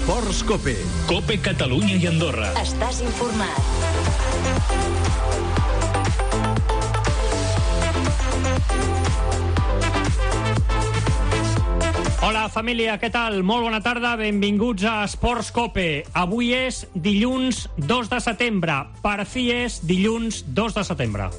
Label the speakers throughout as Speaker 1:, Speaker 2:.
Speaker 1: Esports Cope.
Speaker 2: Cope Catalunya i Andorra.
Speaker 3: Estàs informat.
Speaker 4: Hola, família, què tal? Molt bona tarda, benvinguts a Esports Cope. Avui és dilluns 2 de setembre. Per fi és dilluns 2 de setembre.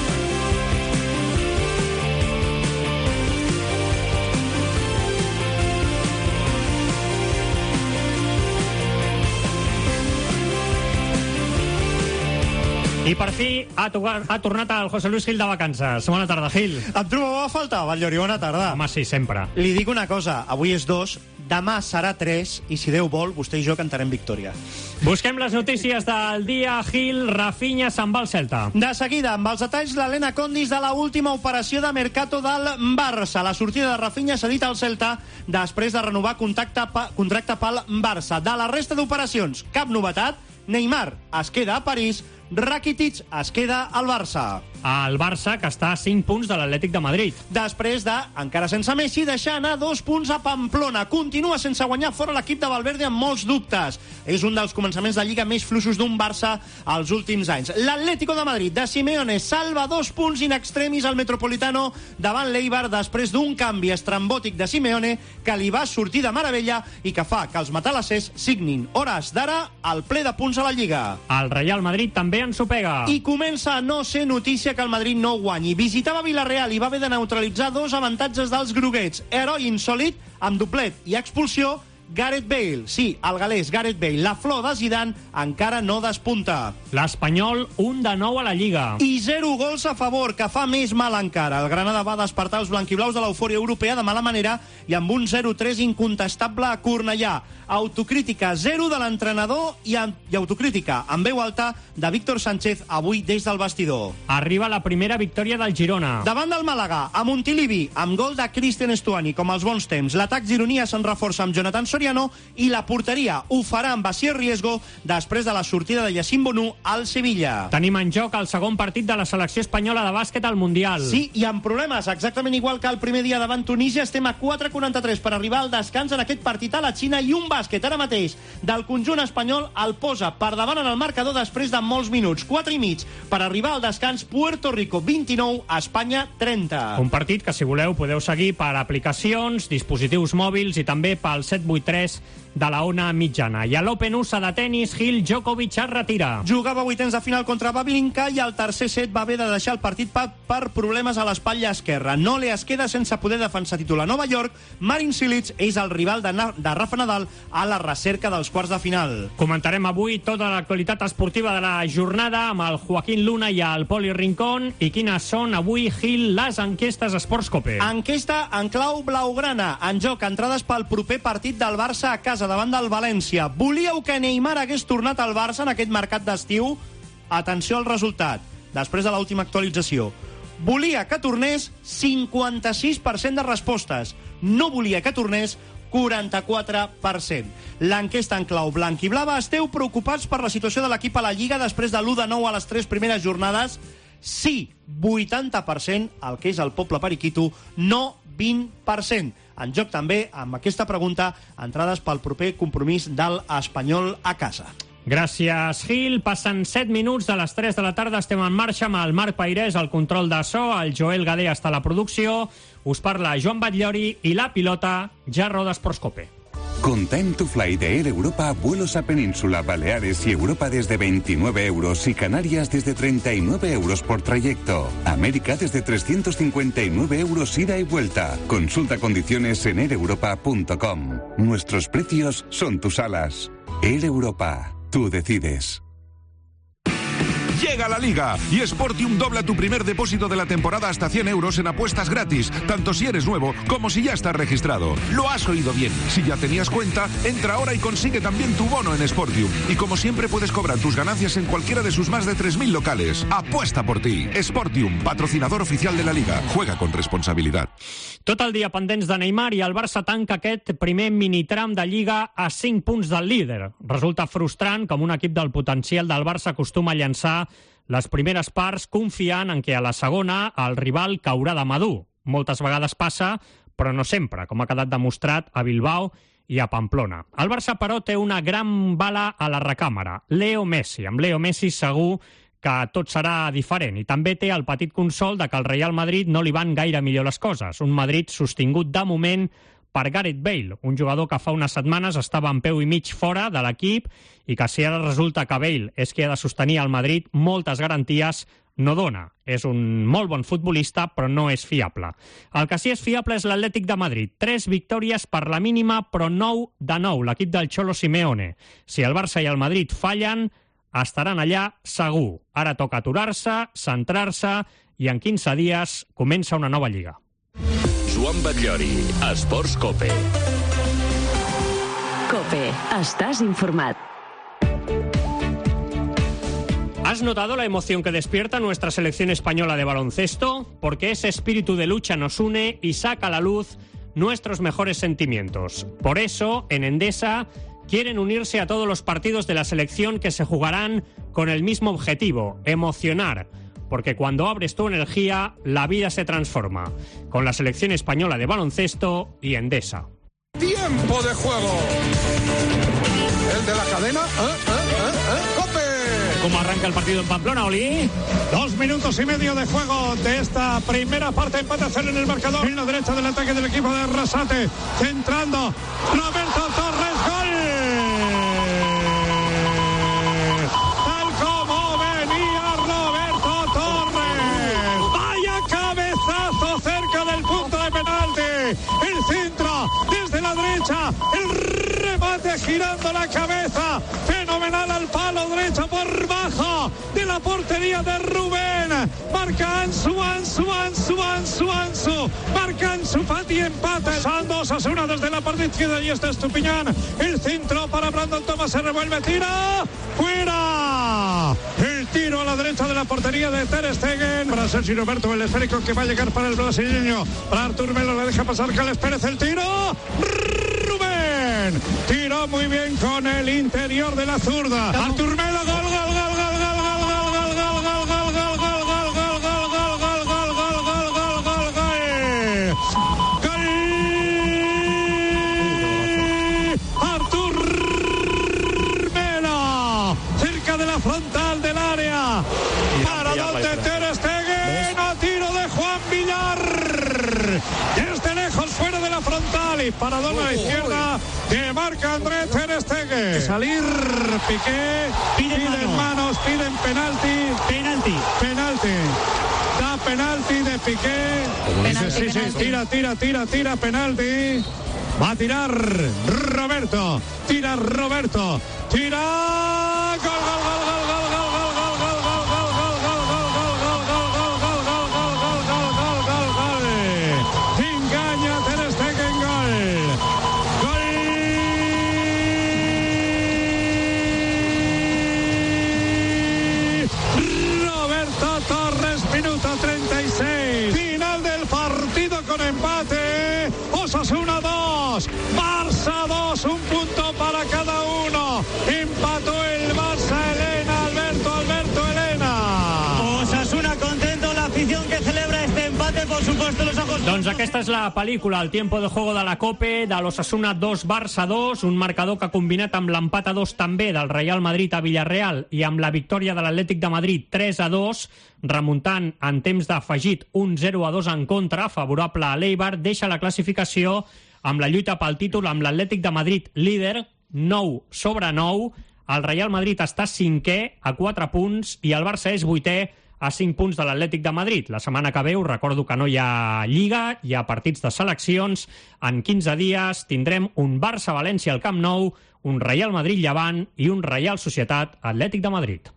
Speaker 4: I per fi ha tornat el José Luis Gil de vacances. Bona tarda, Gil.
Speaker 5: Em trobava a faltar, Batllori, bona tarda.
Speaker 4: Home, sí, sempre.
Speaker 5: Li dic una cosa, avui és 2, demà serà 3, i si Déu vol, vostè i jo cantarem victòria.
Speaker 4: Busquem les notícies del dia. Gil, Rafinha se'n va al Celta.
Speaker 5: De seguida, amb els detalls, l'Helena Condis de l'última operació de mercato del Barça. La sortida de Rafinha s'ha dit al Celta després de renovar contracte pel Barça. De la resta d'operacions, cap novetat. Neymar es queda a París, Rakitic es queda al Barça.
Speaker 4: El Barça, que està a 5 punts de l'Atlètic de Madrid.
Speaker 5: Després de, encara sense Messi, deixar anar 2 punts a Pamplona. Continua sense guanyar fora l'equip de Valverde amb molts dubtes. És un dels començaments de Lliga més fluixos d'un Barça als últims anys. L'Atlético de Madrid de Simeone salva 2 punts in extremis al Metropolitano davant l'Eibar després d'un canvi estrambòtic de Simeone que li va sortir de meravella i que fa que els matalassers signin hores d'ara el ple de punts a la Lliga.
Speaker 4: El Real Madrid també ensopega.
Speaker 5: I comença a no ser notícia que el Madrid no guanyi. Visitava Villarreal i va haver de neutralitzar 2 avantatges dels groguets. Heroi insòlit, amb doblet i expulsió, Gareth Bale. Sí, el galès Gareth Bale. La flor de Zidane encara no despunta.
Speaker 4: L'Espanyol, 1 de 9 a la Lliga.
Speaker 5: I 0 gols a favor, que fa més mal encara. El Granada va despertar els blanquiblaus de l'eufòria europea de mala manera i amb un 0-3 incontestable a Cornellà. Autocrítica 0 de l'entrenador i autocrítica en veu alta de Víctor Sánchez avui des del vestidor.
Speaker 4: Arriba la primera victòria del Girona.
Speaker 5: Davant del Màlaga, a Montilivi, amb gol de Cristian Estuani, com els bons temps. L'atac gironia se'n reforça amb Jonathan Soriano i la porteria ho farà amb Basier Riesgo després de la sortida de Yacine Bonou al Sevilla.
Speaker 4: Tenim en joc el segon partit de la selecció espanyola de bàsquet al Mundial.
Speaker 5: Sí, i amb problemes, exactament igual que el primer dia davant Tunísia. Estem a 4:43 per arribar al descans en aquest partit a la Xina i un bàsquet ara mateix del conjunt espanyol el posa per davant en el marcador després de molts minuts. 4,5 per arribar al descans. Puerto Rico 29, Espanya 30.
Speaker 4: Un partit que, si voleu, podeu seguir per aplicacions, dispositius mòbils i també pel 783 de la Ona Mitjana. I a l'Open USA de tenis, Gil, Djokovic es retira.
Speaker 5: Jugava vuitens de final contra Bablinka i al tercer set va haver de deixar el partit per problemes a l'espatlla esquerra. No li es queda sense poder defensar títol a Nova York. Marin Cilic és el rival de Rafa Nadal a la recerca dels quarts de final.
Speaker 4: Comentarem avui tota l'actualitat esportiva de la jornada amb el Joaquín Luna i el Poli Rincón. I quines són avui, Gil, les enquestes Esports Cope?
Speaker 5: Enquesta en clau blaugrana. En joc, entrades pel proper partit del Barça a casa davant del València. Volíeu que Neymar hagués tornat al Barça en aquest mercat d'estiu? Atenció al resultat, després de l'última actualització. Volia que tornés 56% de respostes. No volia que tornés 44%. L'enquesta en clau blanc i blava. Esteu preocupats per la situació de l'equip a la Lliga després de l'1-9 a les 3 primeres jornades? Sí, 80%, el que és el poble periquito, no 20%. En joc també, amb aquesta pregunta, entrades pel proper compromís del Espanyol a casa.
Speaker 4: Gràcies, Gil. Passen 7 minuts de les 3 de la tarda. Estem en marxa amb el Marc Pairès, el control de so, el Joel Gadé està a la producció. Us parla Joan Batllori i la pilota ja roda Esports Cope.
Speaker 6: Con Time to Fly de Air Europa, vuelos a Península, Baleares y Europa desde 29 euros y Canarias desde 39 euros por trayecto. América desde 359 euros ida y vuelta. Consulta condiciones en aireuropa.com. Nuestros precios son tus alas. Air Europa, tú decides.
Speaker 7: Llega la Liga y Sportium dobla tu primer depósito de la temporada hasta 100 euros en apuestas gratis, tanto si eres nuevo como si ya estás registrado. Lo has oído bien. Si ya tenías cuenta, entra ahora y consigue también tu bono en Sportium. Y como siempre puedes cobrar tus ganancias en cualquiera de sus más de 3.000 locales. Apuesta por ti. Sportium, patrocinador oficial de la Liga. Juega con responsabilidad.
Speaker 4: Tot el dia pendents de Neymar i el Barça tanca aquest primer minitram de Lliga a 5 punts del líder. Resulta frustrant com un equip del potencial del Barça acostuma a llançar les primeres parts confiant en que a la segona el rival caurà de madur. Moltes vegades passa, però no sempre, com ha quedat demostrat a Bilbao i a Pamplona. El Barça, però, té una gran bala a la recàmera, Leo Messi. Amb Leo Messi segur que tot serà diferent. I també té el petit consol de que al Real Madrid no li van gaire millor les coses. Un Madrid sostingut de moment per Gareth Bale, un jugador que fa unes setmanes estava en peu i mig fora de l'equip i que si ara resulta que Bale és qui ha de sostenir el Madrid, moltes garanties no dona. És un molt bon futbolista, però no és fiable. El que sí és fiable és l'Atlètic de Madrid. 3 victòries per la mínima, però 9 de 9, l'equip del Cholo Simeone. Si el Barça i el Madrid fallen, estaran allà segur. Ara toca aturar-se, centrar-se i en 15 dies comença una nova lliga.
Speaker 2: Joan Batllori, Esports COPE.
Speaker 1: COPE, estàs informat.
Speaker 4: ¿Has notado la emoción que despierta nuestra selección española de baloncesto? Porque ese espíritu de lucha nos une y saca a la luz nuestros mejores sentimientos. Por eso, en Endesa, quieren unirse a todos los partidos de la selección que se jugarán con el mismo objetivo, emocionar. Porque cuando abres tu energía, la vida se transforma. Con la selección española de baloncesto y Endesa.
Speaker 3: ¡Tiempo de juego! ¿El de la cadena? ¡COPE!
Speaker 4: ¿Cómo arranca el partido en Pamplona, Oli?
Speaker 8: 2 minutos y medio de juego de esta primera parte. Empate a 0 en el marcador. En la derecha del ataque del equipo de Arrasate. Centrando. Roberto Torres. ¡Gol! Tal como venía Roberto Torres. ¡Vaya cabezazo cerca del punto de penalti! El centro desde la derecha. El remate girando la cabeza. Fenomenal al palo derecho por bajo de la portería de Rubén. Marca Ansu. Marca Ansu Fati, empate. Sandos Osasuna desde la parte izquierda y este es Estupiñán. El centro para Brandon Thomas, se revuelve, tira. ¡Fuera! El tiro a la derecha de la portería de Ter Stegen. Para Sergio Roberto, el esférico que va a llegar para el brasileño. Para Artur Melo, le deja pasar Carles Pérez, el tiro. Rubén tiró muy bien con el interior de la zurda. Artur Melo, gol. Frontal del área para donde Ter Stegen, a tiro de Juan Villar desde lejos fuera de la frontal y para a la izquierda que marca André Ter Stegen. Salir Piqué, piden manos, piden penalti. Da penalti de Piqué. Sí, tira penalti. Va a tirar Roberto. Tira. Engaña Ter Stegen, gol. Roberto Torres, minuto 36. Final del partido con empate. Osasuna 2, Barça 2, un punto para cada uno. Empató el Barça, Alberto Elena.
Speaker 9: Osasuna contento, la afición que celebra este empate, por supuesto, los ojos...
Speaker 4: Doncs aquesta és la pel·lícula, el tiempo de juego de la COPE, de l'Osasuna 2, Barça 2, un marcador que ha combinat amb l'empat a 2 també del Real Madrid a Villarreal i amb la victòria de l'Atlètic de Madrid 3-2, remuntant en temps d'afegit un 0-2 en contra, favorable a l'Eibar, deixa la classificació amb la lluita pel títol amb l'Atlètic de Madrid líder, 9/9, el Real Madrid està 5è a 4 punts i el Barça és 8è a 5 punts de l'Atlètic de Madrid. La setmana que ve us recordo que no hi ha Lliga, hi ha partits de seleccions. En 15 dies tindrem un Barça-València al Camp Nou, un Real Madrid-Llevant i un Real Societat Atlètic de Madrid.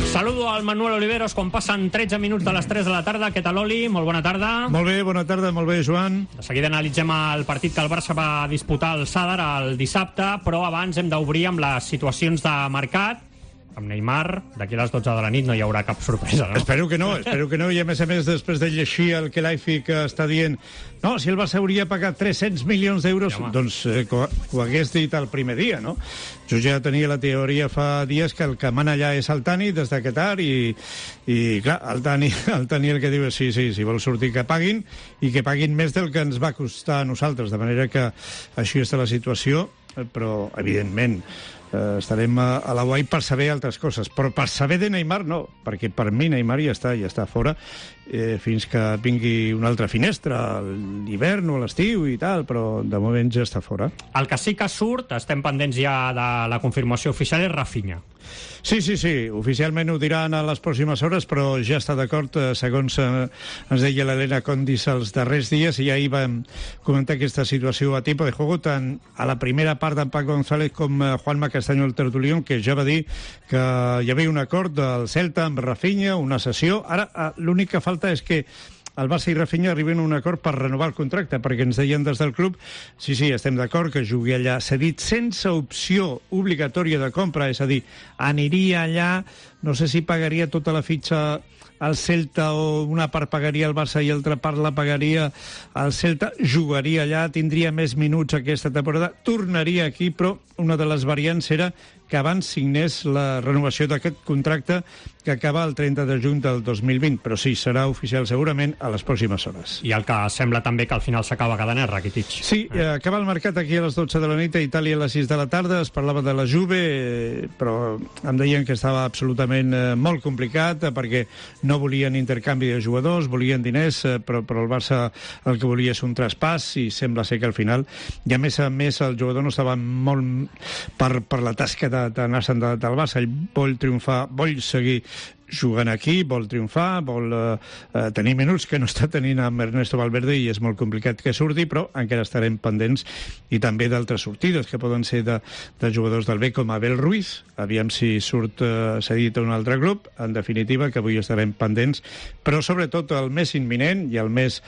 Speaker 4: Saludo al Manuel Oliveros quan passen 13 minuts de les 3 de la tarda. Què tal, Oli? Molt bona tarda.
Speaker 8: Molt bé, bona tarda, molt bé, Joan.
Speaker 4: De seguida analitzem el partit que el Barça va disputar al Sadar el dissabte, però abans hem d'obrir amb les situacions de mercat. Amb Neymar, d'aquí a les 12 de la nit no hi haurà cap sorpresa, no?
Speaker 8: Espero que no, i a més, després de llegir el que l'AIFI està dient no, si el Barça hauria pagat 300 milions d'euros, doncs ho hagués dit el primer dia, no? Jo ja tenia la teoria fa dies que el que mana allà és el Tani des de Qatar i clar, el Tani el que diu és sí, si vol sortir que paguin i que paguin més del que ens va costar a nosaltres, de manera que així està la situació, però evidentment estarem a la UAI per saber altres coses, però per saber de Neymar no, perquè per mi Neymar ja està fora fins que vingui una altra finestra a l'hivern o a l'estiu i tal, però de moment ja està fora.
Speaker 4: El que sí que surt, estem pendents ja de la confirmació oficial, és Rafinha.
Speaker 8: Sí, oficialment ho diran a les pròximes hores, però ja està d'acord, segons ens deia l'Helena Condis els darrers dies, i ahir vam comentar aquesta situació a tipus de juego, tant a la primera part d'en Paco González com Juanma Castaño el Tertulión, que ja va dir que hi havia un acord del Celta amb Rafinha, una sessió. Ara l'únic que falta és que el Barça i Rafinha arriben a un acord per renovar el contracte, perquè ens deien des del club sí, estem d'acord que jugui allà cedit sense opció obligatòria de compra, és a dir, aniria allà, no sé si pagaria tota la fitxa al Celta o una part pagaria el Barça i l'altra part la pagaria el Celta, jugaria allà, tindria més minuts aquesta temporada, tornaria aquí, però una de les variants era que abans signés la renovació d'aquest contracte que acaba el 30 de juny del 2020, però sí, serà oficial segurament a les pròximes hores.
Speaker 4: I el que sembla també que al final s'acaba quedant és Rakitic.
Speaker 8: Sí, acaba el mercat aquí a les 12 de la nit, a Itàlia a les 6 de la tarda, es parlava de la Juve, però em deien que estava absolutament molt complicat, perquè no volien intercanvi de jugadors, volien diners, però el Barça el que volia és un traspàs, i sembla ser que al final, i a més el jugador no estava molt per la tasca d'anar-se'n del Barça, ell vol triomfar, vol seguir jugant aquí, vol triomfar, vol tenir minuts que no està tenint amb Ernesto Valverde, i és molt complicat que surti, però encara estarem pendents, i també d'altres sortides que poden ser de jugadors del B, com Abel Ruiz, aviam si surt cedit a un altre grup, en definitiva, que avui estarem pendents, però sobretot el més imminent i el més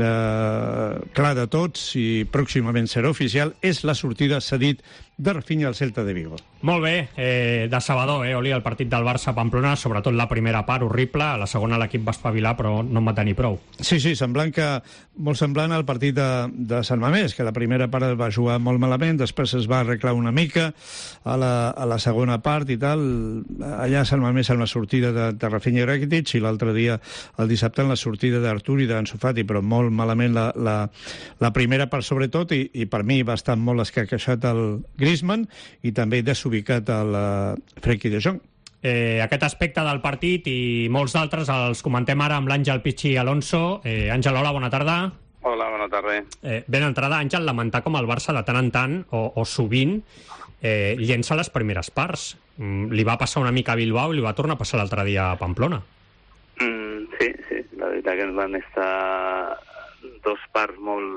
Speaker 8: clar de tots, i pròximament serà oficial, és la sortida cedit de Rafinha al Celta de Vigo.
Speaker 4: Molt bé, decebedor, Oli, el partit del Barça a Pamplona, sobretot la primera part, horrible, a la segona l'equip va espavilar, però no en va tenir prou.
Speaker 8: Sí, molt semblant al partit de Sant Mamés, que la primera part es va jugar molt malament, després es va arreglar una mica a la segona part i tal, allà a Sant Mamés en la sortida de Rafinha i Rakitic, i l'altre dia, el dissabte, en la sortida d'Artur i d'Ansu Fati, però molt malament la primera part sobretot, i per mi va estar molt escaquejat el Griezmann, i també desubicat el Frenkie de Jong.
Speaker 4: Aquest aspecte del partit i molts d'altres els comentem ara amb l'Àngel Pichi Alonso. Àngel, hola, bona tarda.
Speaker 10: Hola, bona tarda.
Speaker 4: Ben entrada, Àngel, lamentar com el Barça de tant en tant, o sovint, llença les primeres parts. Li va passar una mica a Bilbao i li va tornar a passar l'altre dia a Pamplona.
Speaker 10: Sí, la veritat que ens van estar dos parts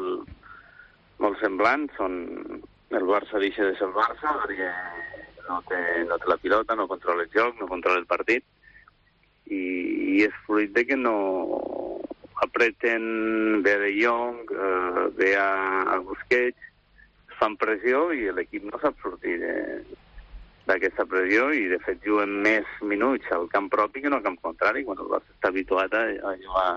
Speaker 10: molt semblants, on el Barça deixa de ser el Barça, perquè no té la pilota, no controla el joc, no controla el partit, i és fruit de que no apreten, ve De Jong, ve a Busquets, fan pressió i l'equip no sap sortir d'aquesta pressió, i de fet juguen més minuts al camp propi que no al camp contrari, quan el Barça està habituat a jugar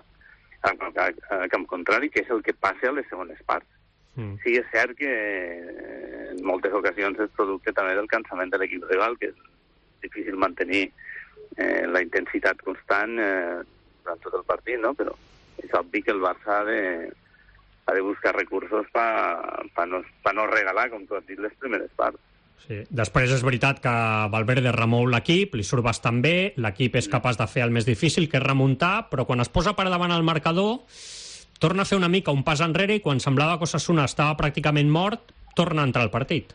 Speaker 10: al camp contrari, que és el que passa a les segones parts. Sí, és cert que en moltes ocasions és producte també del cansament de l'equip rival, que és difícil mantenir la intensitat constant durant tot el partit, no? Però és obvi que el Barça ha de buscar recursos per no regalar, com tu has dit, les primeres parts.
Speaker 4: Sí. Després és veritat que Valverde remou l'equip, li surt bastant bé, l'equip és capaç de fer el més difícil, que és remuntar, però quan es posa per davant el marcador torna a fer una mica un pas enrere, i quan semblava que Osasuna estava pràcticament mort, torna a entrar al partit.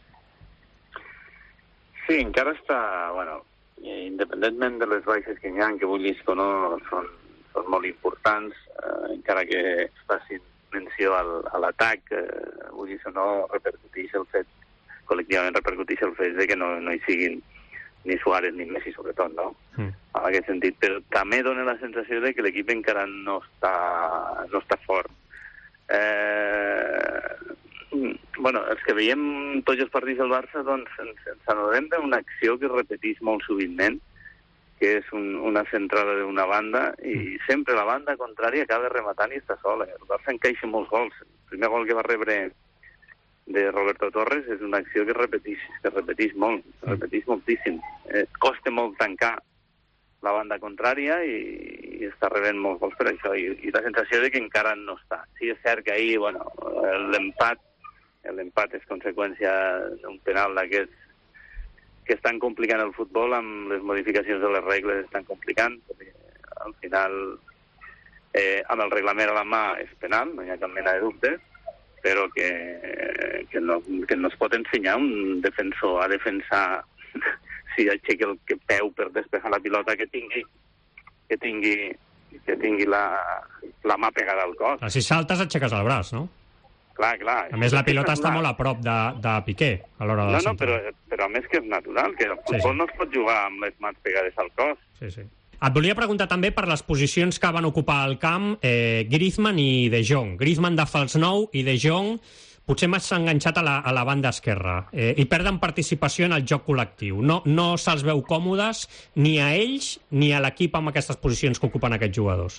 Speaker 10: Sí, encara està, independentment de les baixes que hi ha, que vulguis que no, són molt importants, encara que es facin menció a l'atac, vulguis o no, col·lectivament repercuteix el fet de que no hi siguin ni Suárez ni Messi, sobretot, no? En aquest sentit. Però també dona la sensació de que l'equip encara no està fort. Els que veiem tots els partits del Barça, doncs ens adonem d'una acció que es repeteix molt sovintment, que és una centrada d'una banda, i sempre la banda contrària acaba rematant i està sola. El Barça encaixa molts gols. El primer gol que va rebre de Roberto Torres és una acció que es repeteix molt, es repeteix moltíssim. Costa molt tancar la banda contrària i està rebent molts gols per això, i la sensació de que encara no està. Sí, és cert que ahir, l'empat és conseqüència d'un penal d'aquests que estan complicant el futbol, amb les modificacions de les regles estan complicant, perquè al final amb el reglament a la mà és penal, no hi ha cap mena de dubte, però que no es pot ensenyar un defensor a defensar si aixeca el peu per despejar la pilota, que tingui la mà pegada al cos.
Speaker 4: Si saltes aixeques el braç, no?
Speaker 10: Clar.
Speaker 4: A més, la pilota està molt a prop de Piqué a l'hora de
Speaker 10: centrar. Però a més que és natural, que el futbol no es pot jugar amb les mans pegades al cos.
Speaker 4: Sí. Et volia preguntar també per les posicions que van ocupar al camp Griezmann i De Jong. Griezmann de fals 9 i De Jong potser més enganxat a la banda esquerra. I perden participació en el joc col·lectiu. No se'ls veu còmodes ni a ells ni a l'equip amb aquestes posicions que ocupen aquests jugadors.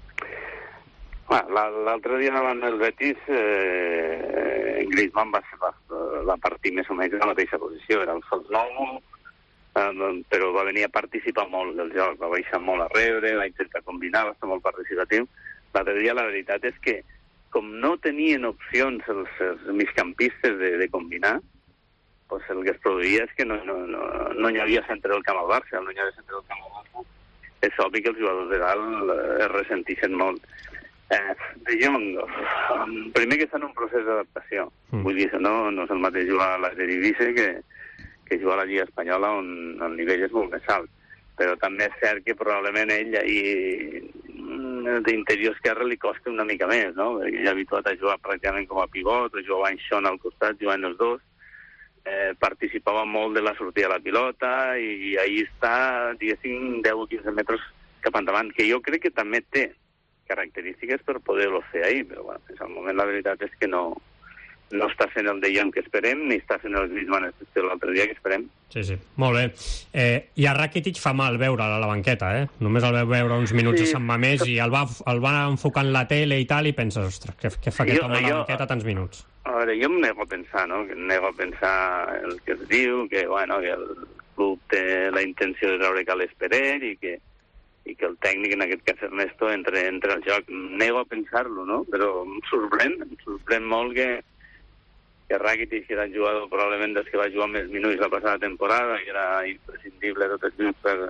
Speaker 10: L'altre dia davant del Betis, Griezmann va partir més o menys en la mateixa posició. Era el fals 9, però va venir a participar molt del joc, va baixar molt a rebre, va intentar combinar, va estar molt participatiu. L'altre dia la veritat és que, com no tenien opcions els migcampistes de combinar, doncs el que es produïa és que no hi havia centre del camp al Barça, no hi havia centre del camp al Barça. És obvi que els jugadors de dalt es ressentixen molt. De Jong, primer que està en un procés d'adaptació. Vull dir, no és el mateix jugar a l'Eredivisie que jugar a la Lliga Espanyola, on el nivell és molt més alt. Però també és cert que probablement ell d'interior esquerre li costa una mica més, no? Perquè ja ha habituat a jugar pràcticament com a pivot, o jugava en Sean al costat, jugant els dos, participava molt de la sortida de la pilota, i ahir està, diguéssim, 10 o 15 metres cap endavant, que jo crec que també té característiques per poder-lo fer ahir, però fins al moment la veritat és que no està fent el De Jong que esperem, ni està fent el Griezmann l'altre dia que esperem.
Speaker 4: Sí, molt bé. I a Rakitic fa mal veure'l a la banqueta, Només el veu veure uns minuts a Sant Mamés i el va enfocant la tele i tal, i penses, ostres, què fa aquest home a la banqueta tants minuts?
Speaker 10: A veure, jo em nego a pensar, no? Nego a pensar el que es diu, que el club té la intenció de treure Calés per ell i que el tècnic, en aquest cas Ernesto, entre al joc. Nego a pensar-lo, no? Però em sorprèn molt que Rakitic, que era un jugador probablement dels que va jugar més minuts la passada temporada, que era imprescindible tots els minuts,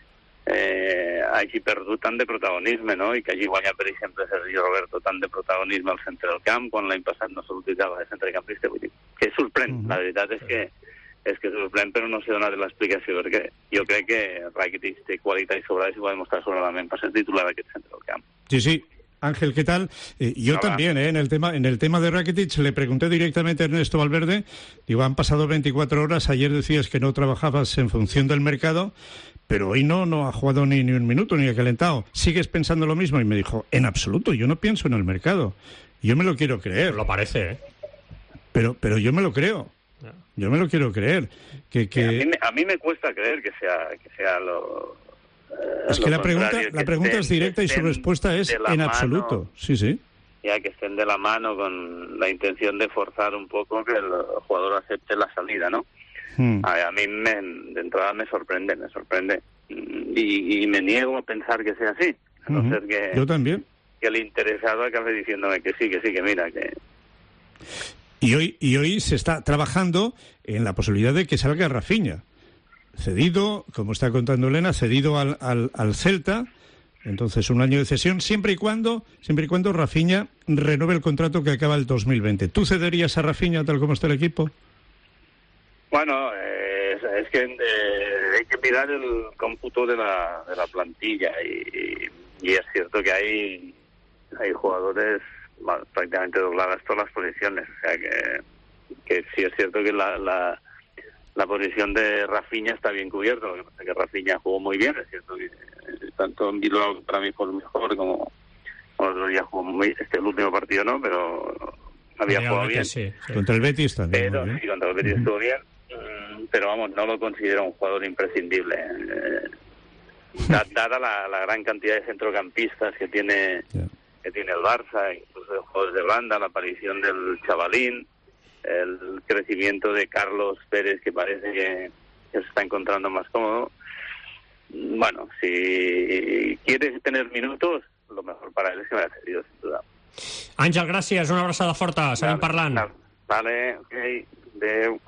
Speaker 10: hagi perdut tant de protagonisme, no? I que hagi guanyat, per exemple, Sergio Roberto tant de protagonisme al centre del camp, quan l'any passat no se l'utilitzava de centrecampista. Vull dir, que sorprèn. La veritat és que sorprèn, però no sé donar l'explicació, perquè jo crec que Rakitic té qualitat sobrada y se va demostrar sobradament para ser titular d'aquest centre del camp.
Speaker 11: Sí. Ángel, ¿qué tal? Yo también, en el tema de Rakitic, le pregunté directamente a Ernesto Valverde, digo, han pasado 24 horas, ayer decías que no trabajabas en función del mercado, pero hoy no ha jugado ni un minuto, ni ha calentado. ¿Sigues pensando lo mismo? Y me dijo, en absoluto, yo no pienso en el mercado. Yo me lo quiero creer.
Speaker 4: Lo parece,
Speaker 11: Pero yo me lo creo. Yo me lo quiero creer.
Speaker 10: A mí me cuesta creer que sea lo...
Speaker 11: Es que la pregunta es directa y su respuesta es en absoluto. Sí.
Speaker 10: Ya que estén de la mano con la intención de forzar un poco que el jugador acepte la salida, ¿no? A mí de entrada me sorprende. Y me niego a pensar que sea así. A no ser que...
Speaker 11: Yo también.
Speaker 10: Que el interesado acabe diciéndome que sí, que mira, que...
Speaker 11: Y hoy se está trabajando en la posibilidad de que salga Rafinha. Cedido, como está contando Elena, cedido al Celta, entonces un año de cesión, siempre y cuando Rafinha renueve el contrato que acaba el 2020. ¿Tú cederías a Rafinha tal como está el equipo?
Speaker 10: Bueno, es que hay que mirar el cómputo de la plantilla y es cierto que hay jugadores prácticamente dobladas todas las posiciones, o sea que sí es cierto que la la posición de Rafinha está bien cubierto. Lo que pasa es que Rafinha jugó muy bien, es cierto que tanto en Bilbao para mí fue mejor como el otro día jugó muy, el último partido no, pero había jugado bien.
Speaker 11: Sí. Contra el Betis también.
Speaker 10: Pero sí, contra el Betis estuvo bien, pero vamos, no lo considero un jugador imprescindible. Dada la gran cantidad de centrocampistas que tiene el Barça, incluso de jugadores de banda, la aparición del chavalín, el crecimiento de Carlos Pérez, que parece que se está encontrando más cómodo. Bueno, si quieres tener minutos, lo mejor para él es que me haya cedido, sin duda.
Speaker 4: Àngel, gràcies, una abraçada forta, seguim parlant.
Speaker 10: Vale, ok, adeu.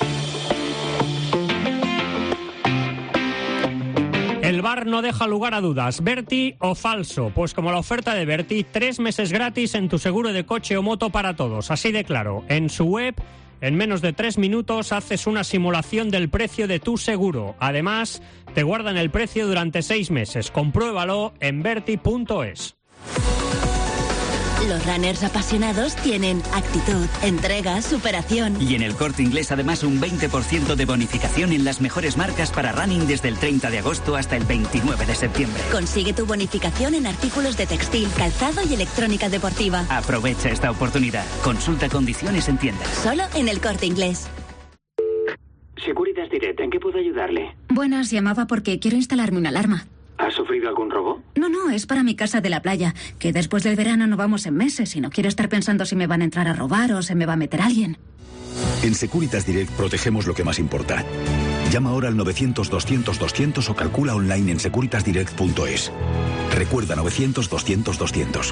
Speaker 4: El VAR no deja lugar a dudas. ¿Berti o falso? Pues como la oferta de Berti, 3 meses gratis en tu seguro de coche o moto para todos. Así de claro. En su web, en menos de 3 minutos, haces una simulación del precio de tu seguro. Además, te guardan el precio durante 6 meses. Compruébalo en berti.es.
Speaker 12: Los runners apasionados tienen actitud, entrega, superación.
Speaker 13: Y en el Corte Inglés además un 20% de bonificación en las mejores marcas para running desde el 30 de agosto hasta el 29 de septiembre.
Speaker 12: Consigue tu bonificación en artículos de textil, calzado y electrónica deportiva.
Speaker 13: Aprovecha esta oportunidad. Consulta condiciones en tiendas.
Speaker 12: Solo en el Corte Inglés.
Speaker 14: Securitas Direct, ¿en qué puedo ayudarle?
Speaker 15: Buenas, llamaba porque quiero instalarme una alarma.
Speaker 14: ¿Ha sufrido algún robo?
Speaker 15: No, es para mi casa de la playa, que después del verano no vamos en meses y no quiero estar pensando si me van a entrar a robar o se me va a meter alguien.
Speaker 16: En Securitas Direct protegemos lo que más importa. Llama ahora al 900-200-200 o calcula online en securitasdirect.es. Recuerda 900-200-200.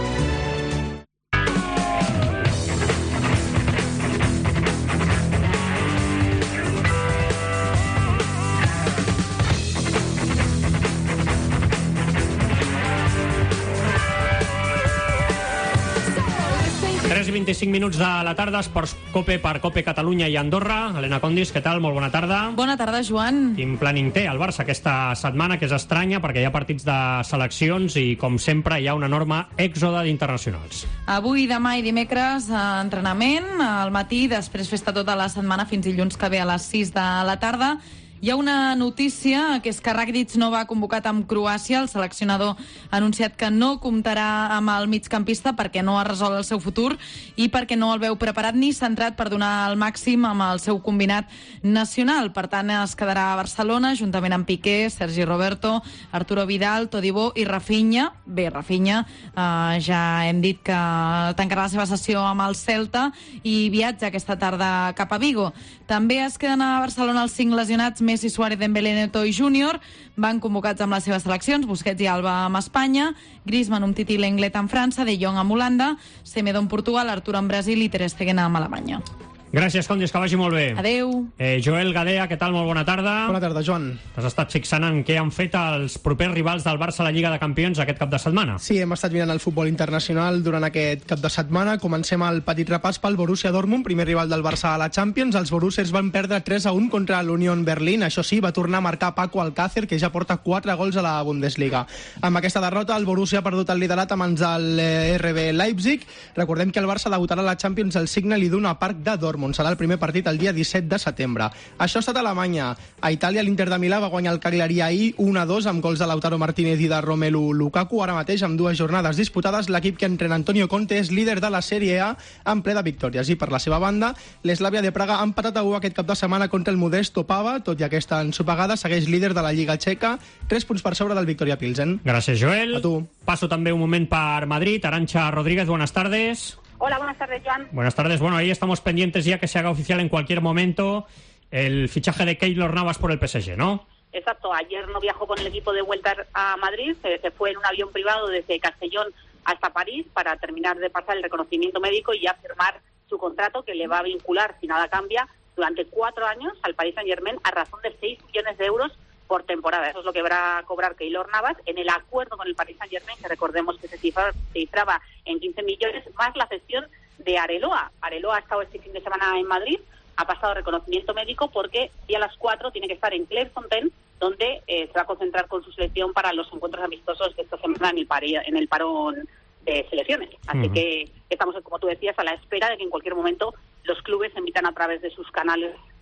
Speaker 4: I 25 minuts de la tarda, Esports Cope per Cope Catalunya i Andorra. Helena Condis, què tal? Molt bona tarda.
Speaker 17: Bona tarda, Joan.
Speaker 4: Quin planning té el Barça aquesta setmana, que és estranya perquè hi ha partits de seleccions i, com sempre, hi ha un enorme èxode d'internacionals.
Speaker 17: Avui, demà i dimecres, entrenament al matí, després festa tota la setmana fins dilluns que ve a les 6 de la tarda. Hi ha una notícia, que és que Rakitic no va convocat amb Croàcia. El seleccionador ha anunciat que no comptarà amb el migcampista perquè no ha resolt el seu futur i perquè no el veu preparat ni centrat per donar el màxim amb el seu combinat nacional. Per tant, es quedarà a Barcelona juntament amb Piqué, Sergi Roberto, Arturo Vidal, Todibo i Rafinha. Bé, Rafinha ja hem dit que tancarà la seva sessió amb el Celta i viatja aquesta tarda cap a Vigo. També es queden a Barcelona els 5 lesionats Messi, Suárez, Dembélé, Neto i Júnior. Van convocats amb les seves seleccions, Busquets i Alba amb Espanya, Griezmann, Umtiti i Lenglet amb França, De Jong amb Holanda, Semedo amb Portugal, Artur amb Brasil i Ter Stegen amb Alemanya.
Speaker 4: Gràcies, Condis, que vagi molt bé.
Speaker 17: Adeu.
Speaker 4: Joel Gadea, què tal? Molt bona tarda.
Speaker 18: Bona tarda, Joan.
Speaker 4: T'has estat fixant en què han fet els propers rivals del Barça a la Lliga de Campions aquest cap de setmana?
Speaker 18: Sí, hem estat mirant el futbol internacional durant aquest cap de setmana. Comencem el petit repàs pel Borussia Dortmund, primer rival del Barça a la Champions. Els Borussers van perdre 3-1 contra l'Union Berlin. Això sí, va tornar a marcar Paco Alcácer, que ja porta 4 gols a la Bundesliga. Amb aquesta derrota, el Borussia ha perdut el liderat a mans del RB Leipzig. Recordem que el Barça debutarà a la Champions al Signal Iduna Park de Dortmund. Serà el primer partit el dia 17 de setembre. Això ha estat a Alemanya. A Itàlia, l'Inter de Milà va guanyar el Cagliari ahir 1-2 amb gols de Lautaro Martínez i de Romelu Lukaku. Ara mateix, amb 2 jornades disputades, l'equip que entrena Antonio Conte és líder de la Sèrie A en ple de victòries. I per la seva banda, l'Slavia de Praga ha empatat a 1 aquest cap de setmana contra el modest Opava. Tot i aquesta ensopegada, segueix líder de la Lliga Txeca, 3 punts per sobre del Victoria Pilsen.
Speaker 4: Gràcies, Joel.
Speaker 18: A tu.
Speaker 4: Paso també un moment per Madrid. Arantxa Rodríguez, buenas tardes.
Speaker 19: Hola, buenas tardes, Joan.
Speaker 4: Buenas tardes. Bueno, ahí estamos pendientes ya que se haga oficial en cualquier momento el fichaje de Keylor Navas por el PSG, ¿no?
Speaker 19: Exacto. Ayer no viajó con el equipo de vuelta a Madrid. Se fue en un avión privado desde Castellón hasta París para terminar de pasar el reconocimiento médico y ya firmar su contrato que le va a vincular, si nada cambia, durante 4 años al Paris Saint-Germain a razón de 6 millones de euros por temporada. Eso es lo que va a cobrar Keylor Navas en el acuerdo con el Paris Saint-Germain, que recordemos que se cifraba en 15 millones, más la cesión de Areloa. Areloa ha estado este fin de semana en Madrid, ha pasado reconocimiento médico porque y a las 4 tiene que estar en Clairefontaine, donde se va a concentrar con su selección para los encuentros amistosos de esta semana en el parón de selecciones. Así que estamos, como tú decías, a la espera de que en cualquier momento los clubes emitan a través de sus canales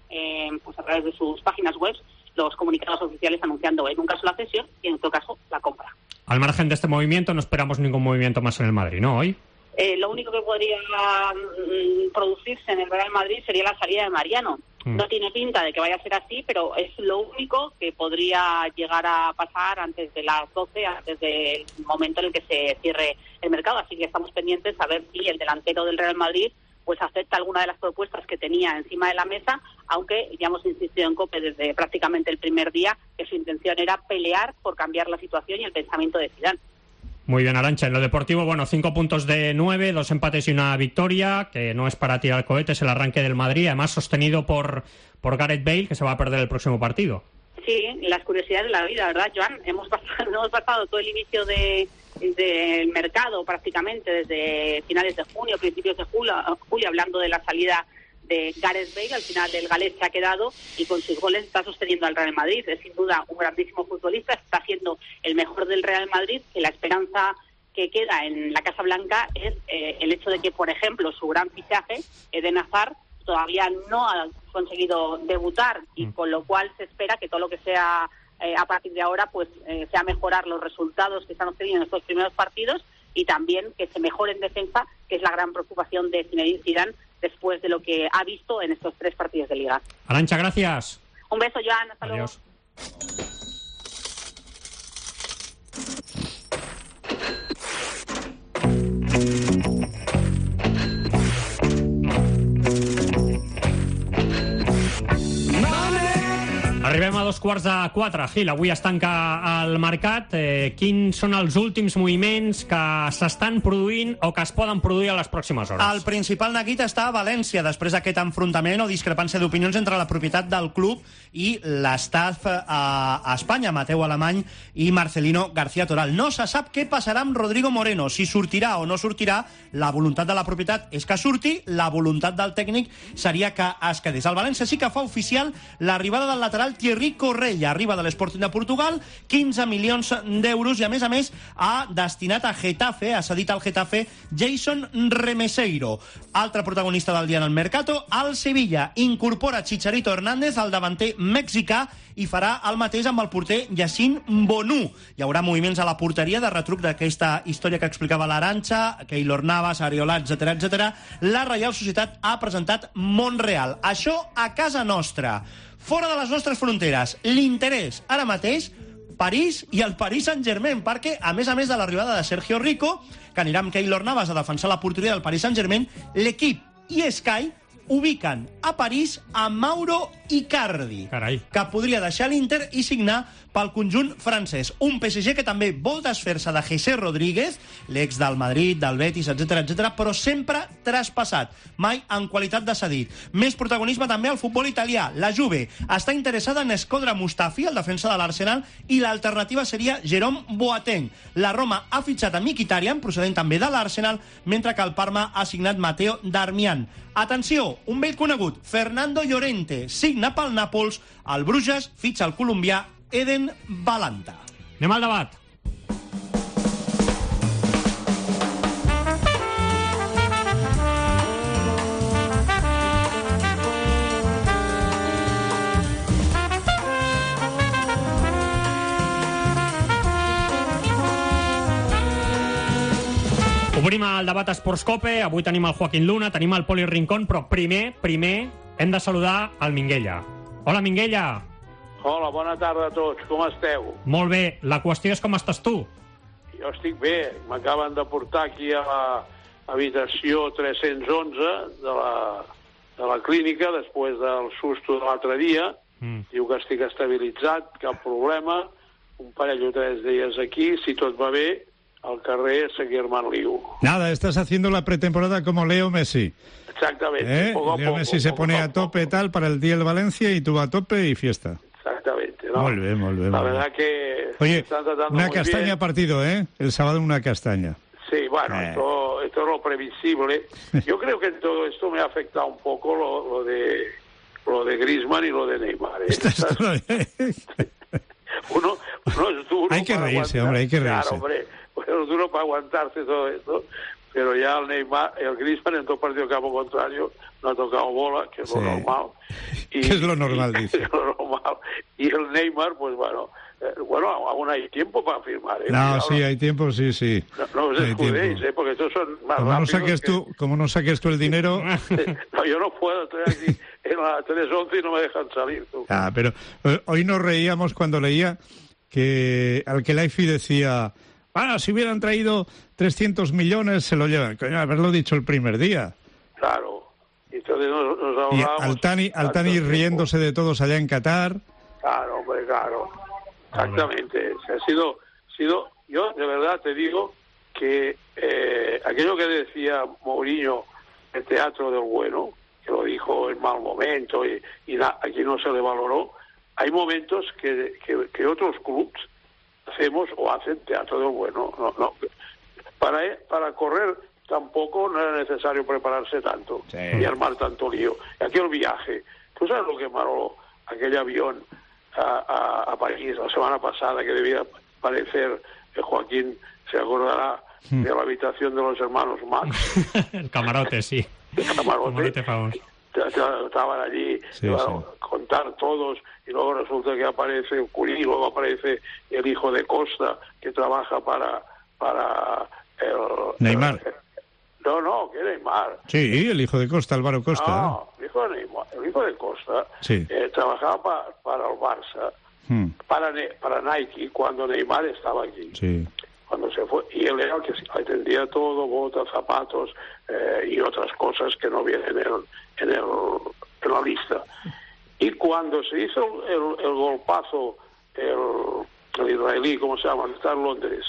Speaker 19: pues a través de sus páginas web los comunicados oficiales anunciando en un caso la cesión y en otro caso la compra.
Speaker 4: Al margen de este movimiento no esperamos ningún movimiento más en el Madrid, ¿no? Hoy.
Speaker 19: Lo único que podría producirse en el Real Madrid sería la salida de Mariano. No tiene pinta de que vaya a ser así, pero es lo único que podría llegar a pasar antes de las 12, antes del momento en el que se cierre el mercado. Así que estamos pendientes a ver si el delantero del Real Madrid pues acepta alguna de las propuestas que tenía encima de la mesa, aunque ya hemos insistido en COPE desde prácticamente el primer día que su intención era pelear por cambiar la situación y el pensamiento de Zidane.
Speaker 4: Muy bien, Arantxa. En lo deportivo, 5 puntos de 9, 2 empates y una victoria, que no es para tirar cohetes el arranque del Madrid, además sostenido por Gareth Bale, que se va a perder el próximo partido.
Speaker 19: Sí, las curiosidades de la vida, ¿verdad, Joan? Hemos pasado todo el inicio del mercado prácticamente desde finales de junio, principios de julio, hablando de la salida de Gareth Bale. Al final el galés se ha quedado y con sus goles está sosteniendo al Real Madrid. Es sin duda un grandísimo futbolista, está siendo el mejor del Real Madrid, que la esperanza que queda en la Casa Blanca es el hecho de que, por ejemplo, su gran fichaje, Eden Hazard, todavía no ha conseguido debutar y con lo cual se espera que todo lo que sea a partir de ahora pues sea mejorar los resultados que están obteniendo en estos primeros partidos y también que se mejore en defensa, que es la gran preocupación de Zinedine Zidane después de lo que ha visto en estos 3 partidos de Liga.
Speaker 4: Arantxa, gracias.
Speaker 19: Un beso, Joan. Hasta
Speaker 4: Adiós.
Speaker 19: Luego.
Speaker 4: Arribem a 3:15. Gil, avui es tanca el mercat. Quins són els últims moviments que s'estan produint o que es poden produir a les pròximes hores?
Speaker 5: El principal neguit està a València, després d'aquest enfrontament o discrepància d'opinions entre la propietat del club i l'estaf a Espanya, Mateu Alemany i Marcelino García Toral. No se sap què passarà amb Rodrigo Moreno, si sortirà o no sortirà. La voluntat de la propietat és que surti, la voluntat del tècnic seria que es quedés. El València sí que fa oficial l'arribada del lateral Thierry Correia, arriba de l'Sporting de Portugal, 15 milions d'euros i a més ha destinat a Getafe, ha cedit al Getafe Jason Remeseiro. Altre protagonista del dia en el Mercato, el Sevilla incorpora Chicharito Hernández, el davanter mexicà, i farà el mateix amb el porter Yacine Bonú. Hi haurà moviments a la porteria de retruc d'aquesta història que explicava l'Arantxa, Keylor Navas, Areola, etc. La Reial Societat ha presentat Montreal. Això a casa nostra. Fora de les nostres fronteres, l'interès ara mateix París i el Paris Saint-Germain, perquè a més de l'arribada de Sergio Rico, que anirà amb Keylor Navas a defensar la porteria del Paris Saint-Germain, l'equip i Sky ubiquen a París a Mauro Icardi, que podria deixar l'Inter i signar pel conjunt francès. Un PSG que també vol desfer-se de José Rodríguez, l'ex del Madrid, del Betis, etc., però sempre traspassat, mai en qualitat de cedit. Més protagonisme també al futbol italià. La Juve està interessada en Shkodran Mustafi, el defensa de l'Arsenal, i l'alternativa seria Jerome Boateng. La Roma ha fitxat a Mkhitaryan, procedent també de l'Arsenal, mentre que el Parma ha signat Matteo Darmian. Atenció, un vell conegut, Fernando Llorente, signa pel Nàpols, el Bruges fitxa el colombià Eden Balanta.
Speaker 4: Anem al debat. Obrim el debat Esports Cope. Avui tenim el Joaquín Luna, tenim el Poli Rincón, però primer hem de saludar el Minguella. Hola, Minguella.
Speaker 20: Hola, bona tarda a tots. Com esteu?
Speaker 4: Molt bé. La qüestió és com estàs tu.
Speaker 20: Jo estic bé. M'acaben de portar aquí a l'habitació 311 de la clínica després del susto de l'altre dia. Diu que estic estabilitzat, cap problema. Un parell o 3 dies aquí, si tot va bé, al carrer seguir-me en lío.
Speaker 11: Nada, estás haciendo la pretemporada como Leo Messi.
Speaker 20: Exactamente. Poco a
Speaker 11: Leo
Speaker 20: poco,
Speaker 11: Messi se pone a tope tal para el día del Valencia y tú a tope y fiesta.
Speaker 20: Exactamente. ¿No?
Speaker 11: Muy bien.
Speaker 20: La verdad que...
Speaker 11: Oye,
Speaker 20: están tratando
Speaker 11: una
Speaker 20: muy
Speaker 11: castaña
Speaker 20: bien.
Speaker 11: Partido, ¿eh? El sábado una castaña.
Speaker 20: Sí, bueno, esto es lo previsible. Yo creo que en todo esto me ha afectado un poco lo de Griezmann y lo de Neymar. Uno es duro.
Speaker 11: Hay que
Speaker 20: para
Speaker 11: reírse,
Speaker 20: aguantar.
Speaker 11: hombre, hay que reírse.
Speaker 20: Claro, hombre, uno es duro para aguantarse todo esto, pero ya el Neymar, el Griezmann en todo partido de campo contrario no ha tocado bola, que es lo normal.
Speaker 11: ¿Qué es lo normal, dice?
Speaker 20: Es lo normal. Y el Neymar, pues bueno, aún hay tiempo para firmar.
Speaker 11: No, sí, hay tiempo, sí.
Speaker 20: No os escudéis, porque estos son más rápidos.
Speaker 11: Como no saques tú el dinero...
Speaker 20: No, yo no puedo, estoy aquí en la 311 y no me dejan salir. Tú.
Speaker 11: Pero hoy nos reíamos cuando leía que Al-Khelaifi decía... si hubieran traído 300 millones se lo llevan. Coño, haberlo dicho el primer día.
Speaker 20: Claro. Entonces nos hablábamos...
Speaker 11: Y Altani riéndose de todos allá en Qatar.
Speaker 20: Claro, hombre, claro. Exactamente. Ha sido... Yo, de verdad, te digo que aquello que decía Mourinho, el teatro del bueno, que lo dijo en mal momento y aquí no se le valoró, hay momentos que otros clubs hacemos o hacen teatro del bueno. No. Para correr tampoco no era necesario prepararse tanto y armar tanto lío. Aquí el viaje. ¿Tú sabes lo que paró aquel avión a París la semana pasada, que debía parecer, Joaquín se acordará, de la habitación de los hermanos Max?
Speaker 4: El camarote, sí.
Speaker 20: El camarote
Speaker 4: famoso.
Speaker 20: Estaban allí, contar todos, y luego resulta que aparece Curí, luego aparece el hijo de Costa, que trabaja para
Speaker 11: Neymar.
Speaker 20: No, que Neymar.
Speaker 11: Sí, el hijo de Costa, Álvaro Costa.
Speaker 20: No, el hijo de Costa trabajaba para el Barça, para Nike, cuando Neymar estaba aquí.
Speaker 11: Sí.
Speaker 20: Cuando se fue, y él era el que atendía todo, botas, zapatos y otras cosas que no vienen en la lista. Y cuando se hizo el golpazo, el israelí, ¿cómo se llama? Está en Londres.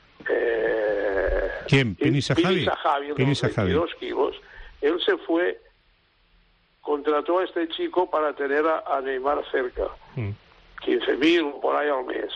Speaker 11: ¿Quién? Pini Zahavi.
Speaker 20: Pini Zahavi, 22 kilos. Él se fue, contrató a este chico para tener a Neymar cerca. 15.000 por ahí al mes.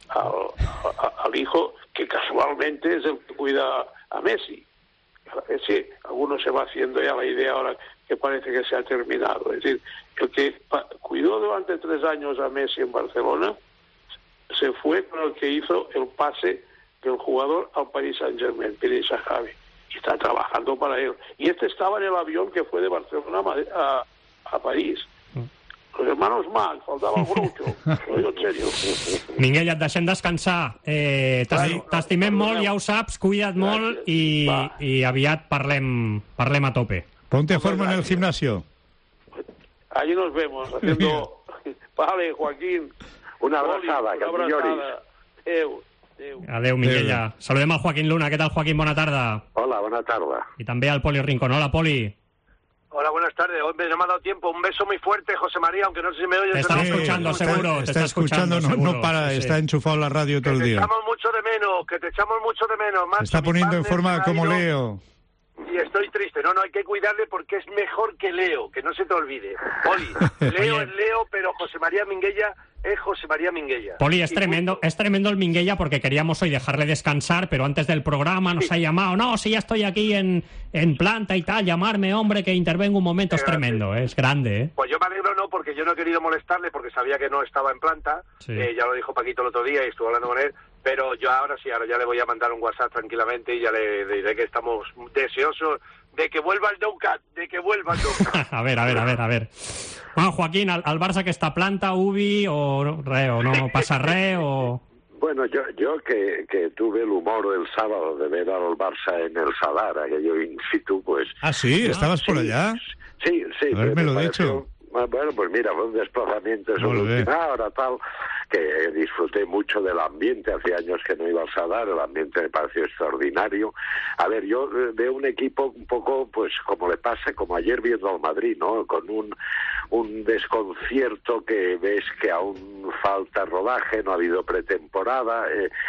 Speaker 20: Al hijo, que casualmente es el que cuida a Messi. Sí, algunos se va haciendo ya la idea ahora que parece que se ha terminado. Es decir, el que cuidó durante 3 años a Messi en Barcelona se fue con el que hizo el pase del jugador al Paris Saint-Germain, Pini Zahavi, y está trabajando para él. Y este estaba en el avión que fue de Barcelona a París. Los hermanos Max, faltava el Grucho. Lo digo en serio.
Speaker 4: Minguella, et deixem descansar. T'estimem molt, ja ho saps, cuida't molt i aviat parlem a tope.
Speaker 11: Ponte a forma en el gimnasio.
Speaker 20: Allí nos vemos, haciendo... Vale, Joaquín.
Speaker 21: Una abrazada, que milloris.
Speaker 4: Adeu, Minguella. Saludem al Joaquín Luna. Què tal, Joaquín? Bona tarda.
Speaker 21: Hola, bona tarda.
Speaker 4: I també al Poli Rincón. Hola, Poli.
Speaker 22: Hola, buenas tardes. Hoy no me ha dado tiempo. Un beso muy fuerte, José María, aunque no sé si me oyes.
Speaker 4: Te están escuchando, seguro.
Speaker 11: Te está escuchando, no para, está enchufado la radio todo el día.
Speaker 22: Que te echamos mucho de menos, macho.
Speaker 11: Se está poniendo en forma como Leo.
Speaker 22: Y estoy triste. No, hay que cuidarle porque es mejor que Leo, que no se te olvide. Poli, Leo es Leo, pero José María Minguella es José María Minguella.
Speaker 4: Poli, es tremendo el Minguella porque queríamos hoy dejarle descansar, pero antes del programa nos ha llamado. No, si ya estoy aquí en planta y tal, llamarme, hombre, que intervengo un momento. Es tremendo, es grande, ¿eh?
Speaker 22: Pues yo me alegro, porque yo no he querido molestarle porque sabía que no estaba en planta.
Speaker 4: Sí.
Speaker 22: Ya lo dijo Paquito el otro día y estuve hablando con él. Pero yo ahora ya le voy a mandar un WhatsApp tranquilamente y ya le diré que estamos deseosos de que vuelva el Doucat,
Speaker 4: a ver. Bueno, Joaquín, al Barça que està planta, Ubi, o no passa res, o...
Speaker 21: Bueno, yo que tuve el humor el sábado de ver al Barça en el Sadar, aquello in situ, pues...
Speaker 11: Ah, sí, ¿estabas por allá?
Speaker 21: Sí.
Speaker 11: Haberme lo dicho.
Speaker 21: Bueno, pues mira, fue un desplazamiento de última hora, tal, que disfruté mucho del ambiente. Hacía años que no iba al Sadar, el ambiente me pareció extraordinario. A ver, yo veo un equipo un poco, pues, como le pasa, como ayer viendo al Madrid, ¿no? Con un desconcierto que ves que aún falta rodaje, no ha habido pretemporada,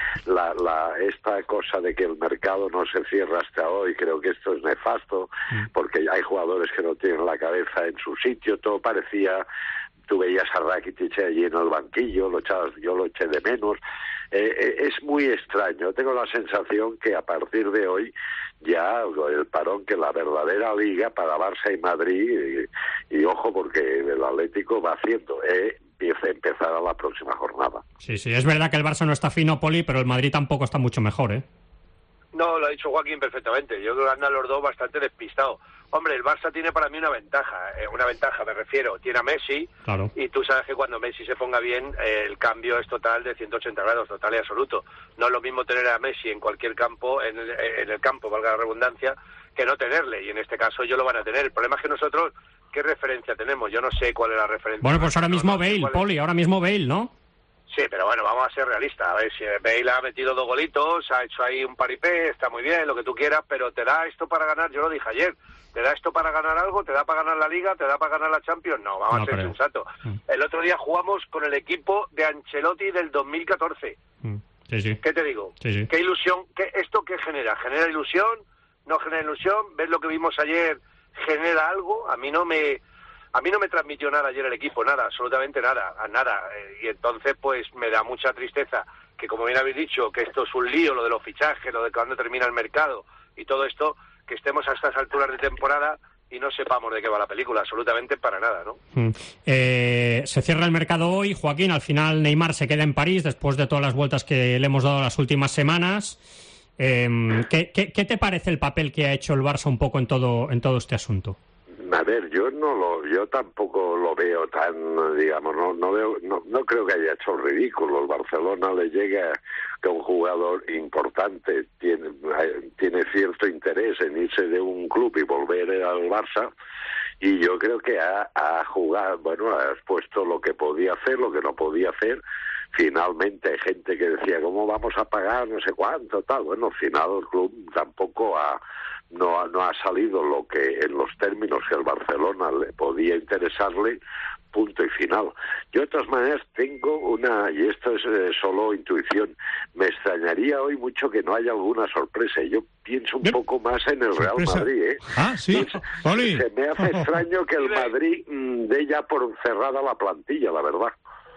Speaker 21: esta cosa de que el mercado no se cierra hasta hoy, creo que esto es nefasto, porque hay jugadores que no tienen la cabeza en su sitio, todo parecía... Tú veías a Rakitic allí en el banquillo, yo lo eché de menos. Es muy extraño. Tengo la sensación que a partir de hoy ya el parón, que la verdadera liga para Barça y Madrid, y ojo porque el Atlético va haciendo, empezará la próxima jornada.
Speaker 4: Sí, es verdad que el Barça no está fino, Poli, pero el Madrid tampoco está mucho mejor, ¿eh?
Speaker 22: No, lo ha dicho Joaquín perfectamente. Yo creo que andan los dos bastante despistados. Hombre, el Barça tiene para mí una ventaja me refiero. Tiene a Messi,
Speaker 4: claro.
Speaker 22: Y tú sabes que cuando Messi se ponga bien, el cambio es total de 180 grados, total y absoluto. No es lo mismo tener a Messi en cualquier campo, en el campo, valga la redundancia, que no tenerle. Y en este caso ellos lo van a tener. El problema es que nosotros, ¿qué referencia tenemos? Yo no sé cuál es la referencia.
Speaker 4: Bueno, pues ahora mismo Bale, Poli, ahora mismo Bale, ¿no?
Speaker 22: Sí, pero bueno, vamos a ser realistas. A ver, si Bale ha metido 2 golitos, ha hecho ahí un paripé, está muy bien, lo que tú quieras, pero ¿te da esto para ganar? Yo lo dije ayer. ¿Te da esto para ganar algo? ¿Te da para ganar la Liga? ¿Te da para ganar la Champions? No, vamos a ser sensatos. El otro día jugamos con el equipo de Ancelotti del 2014.
Speaker 4: Sí.
Speaker 22: ¿Qué te digo?
Speaker 4: Sí.
Speaker 22: ¿Qué ilusión? ¿Esto qué genera? ¿Genera ilusión? ¿No genera ilusión? ¿Ves lo que vimos ayer? ¿Genera algo? A mí no me transmitió nada ayer el equipo, nada, absolutamente nada. Y entonces, pues, me da mucha tristeza que, como bien habéis dicho, que esto es un lío, lo de los fichajes, lo de cuándo termina el mercado y todo esto, que estemos a estas alturas de temporada y no sepamos de qué va la película, absolutamente para nada, ¿no?
Speaker 4: Se cierra el mercado hoy, Joaquín, al final Neymar se queda en París después de todas las vueltas que le hemos dado las últimas semanas. ¿Qué te parece el papel que ha hecho el Barça un poco en todo este asunto?
Speaker 21: A ver, yo tampoco lo veo tan, digamos, no creo que haya hecho el ridículo. El Barcelona le llega que un jugador importante tiene cierto interés en irse de un club y volver al Barça, y yo creo que ha jugado, bueno, ha expuesto lo que podía hacer, lo que no podía hacer. Finalmente hay gente que decía, ¿cómo vamos a pagar no sé cuánto, tal? Bueno, al final el club tampoco no ha salido lo que en los términos que el Barcelona le podía interesarle, punto y final. Yo de todas maneras tengo y esto es solo intuición, me extrañaría hoy mucho que no haya alguna sorpresa. Yo pienso un poco más en el Real Madrid, ¿eh?
Speaker 11: Ah, sí, Poli.
Speaker 21: Se me hace extraño que el Madrid dé ya por cerrada la plantilla, la verdad.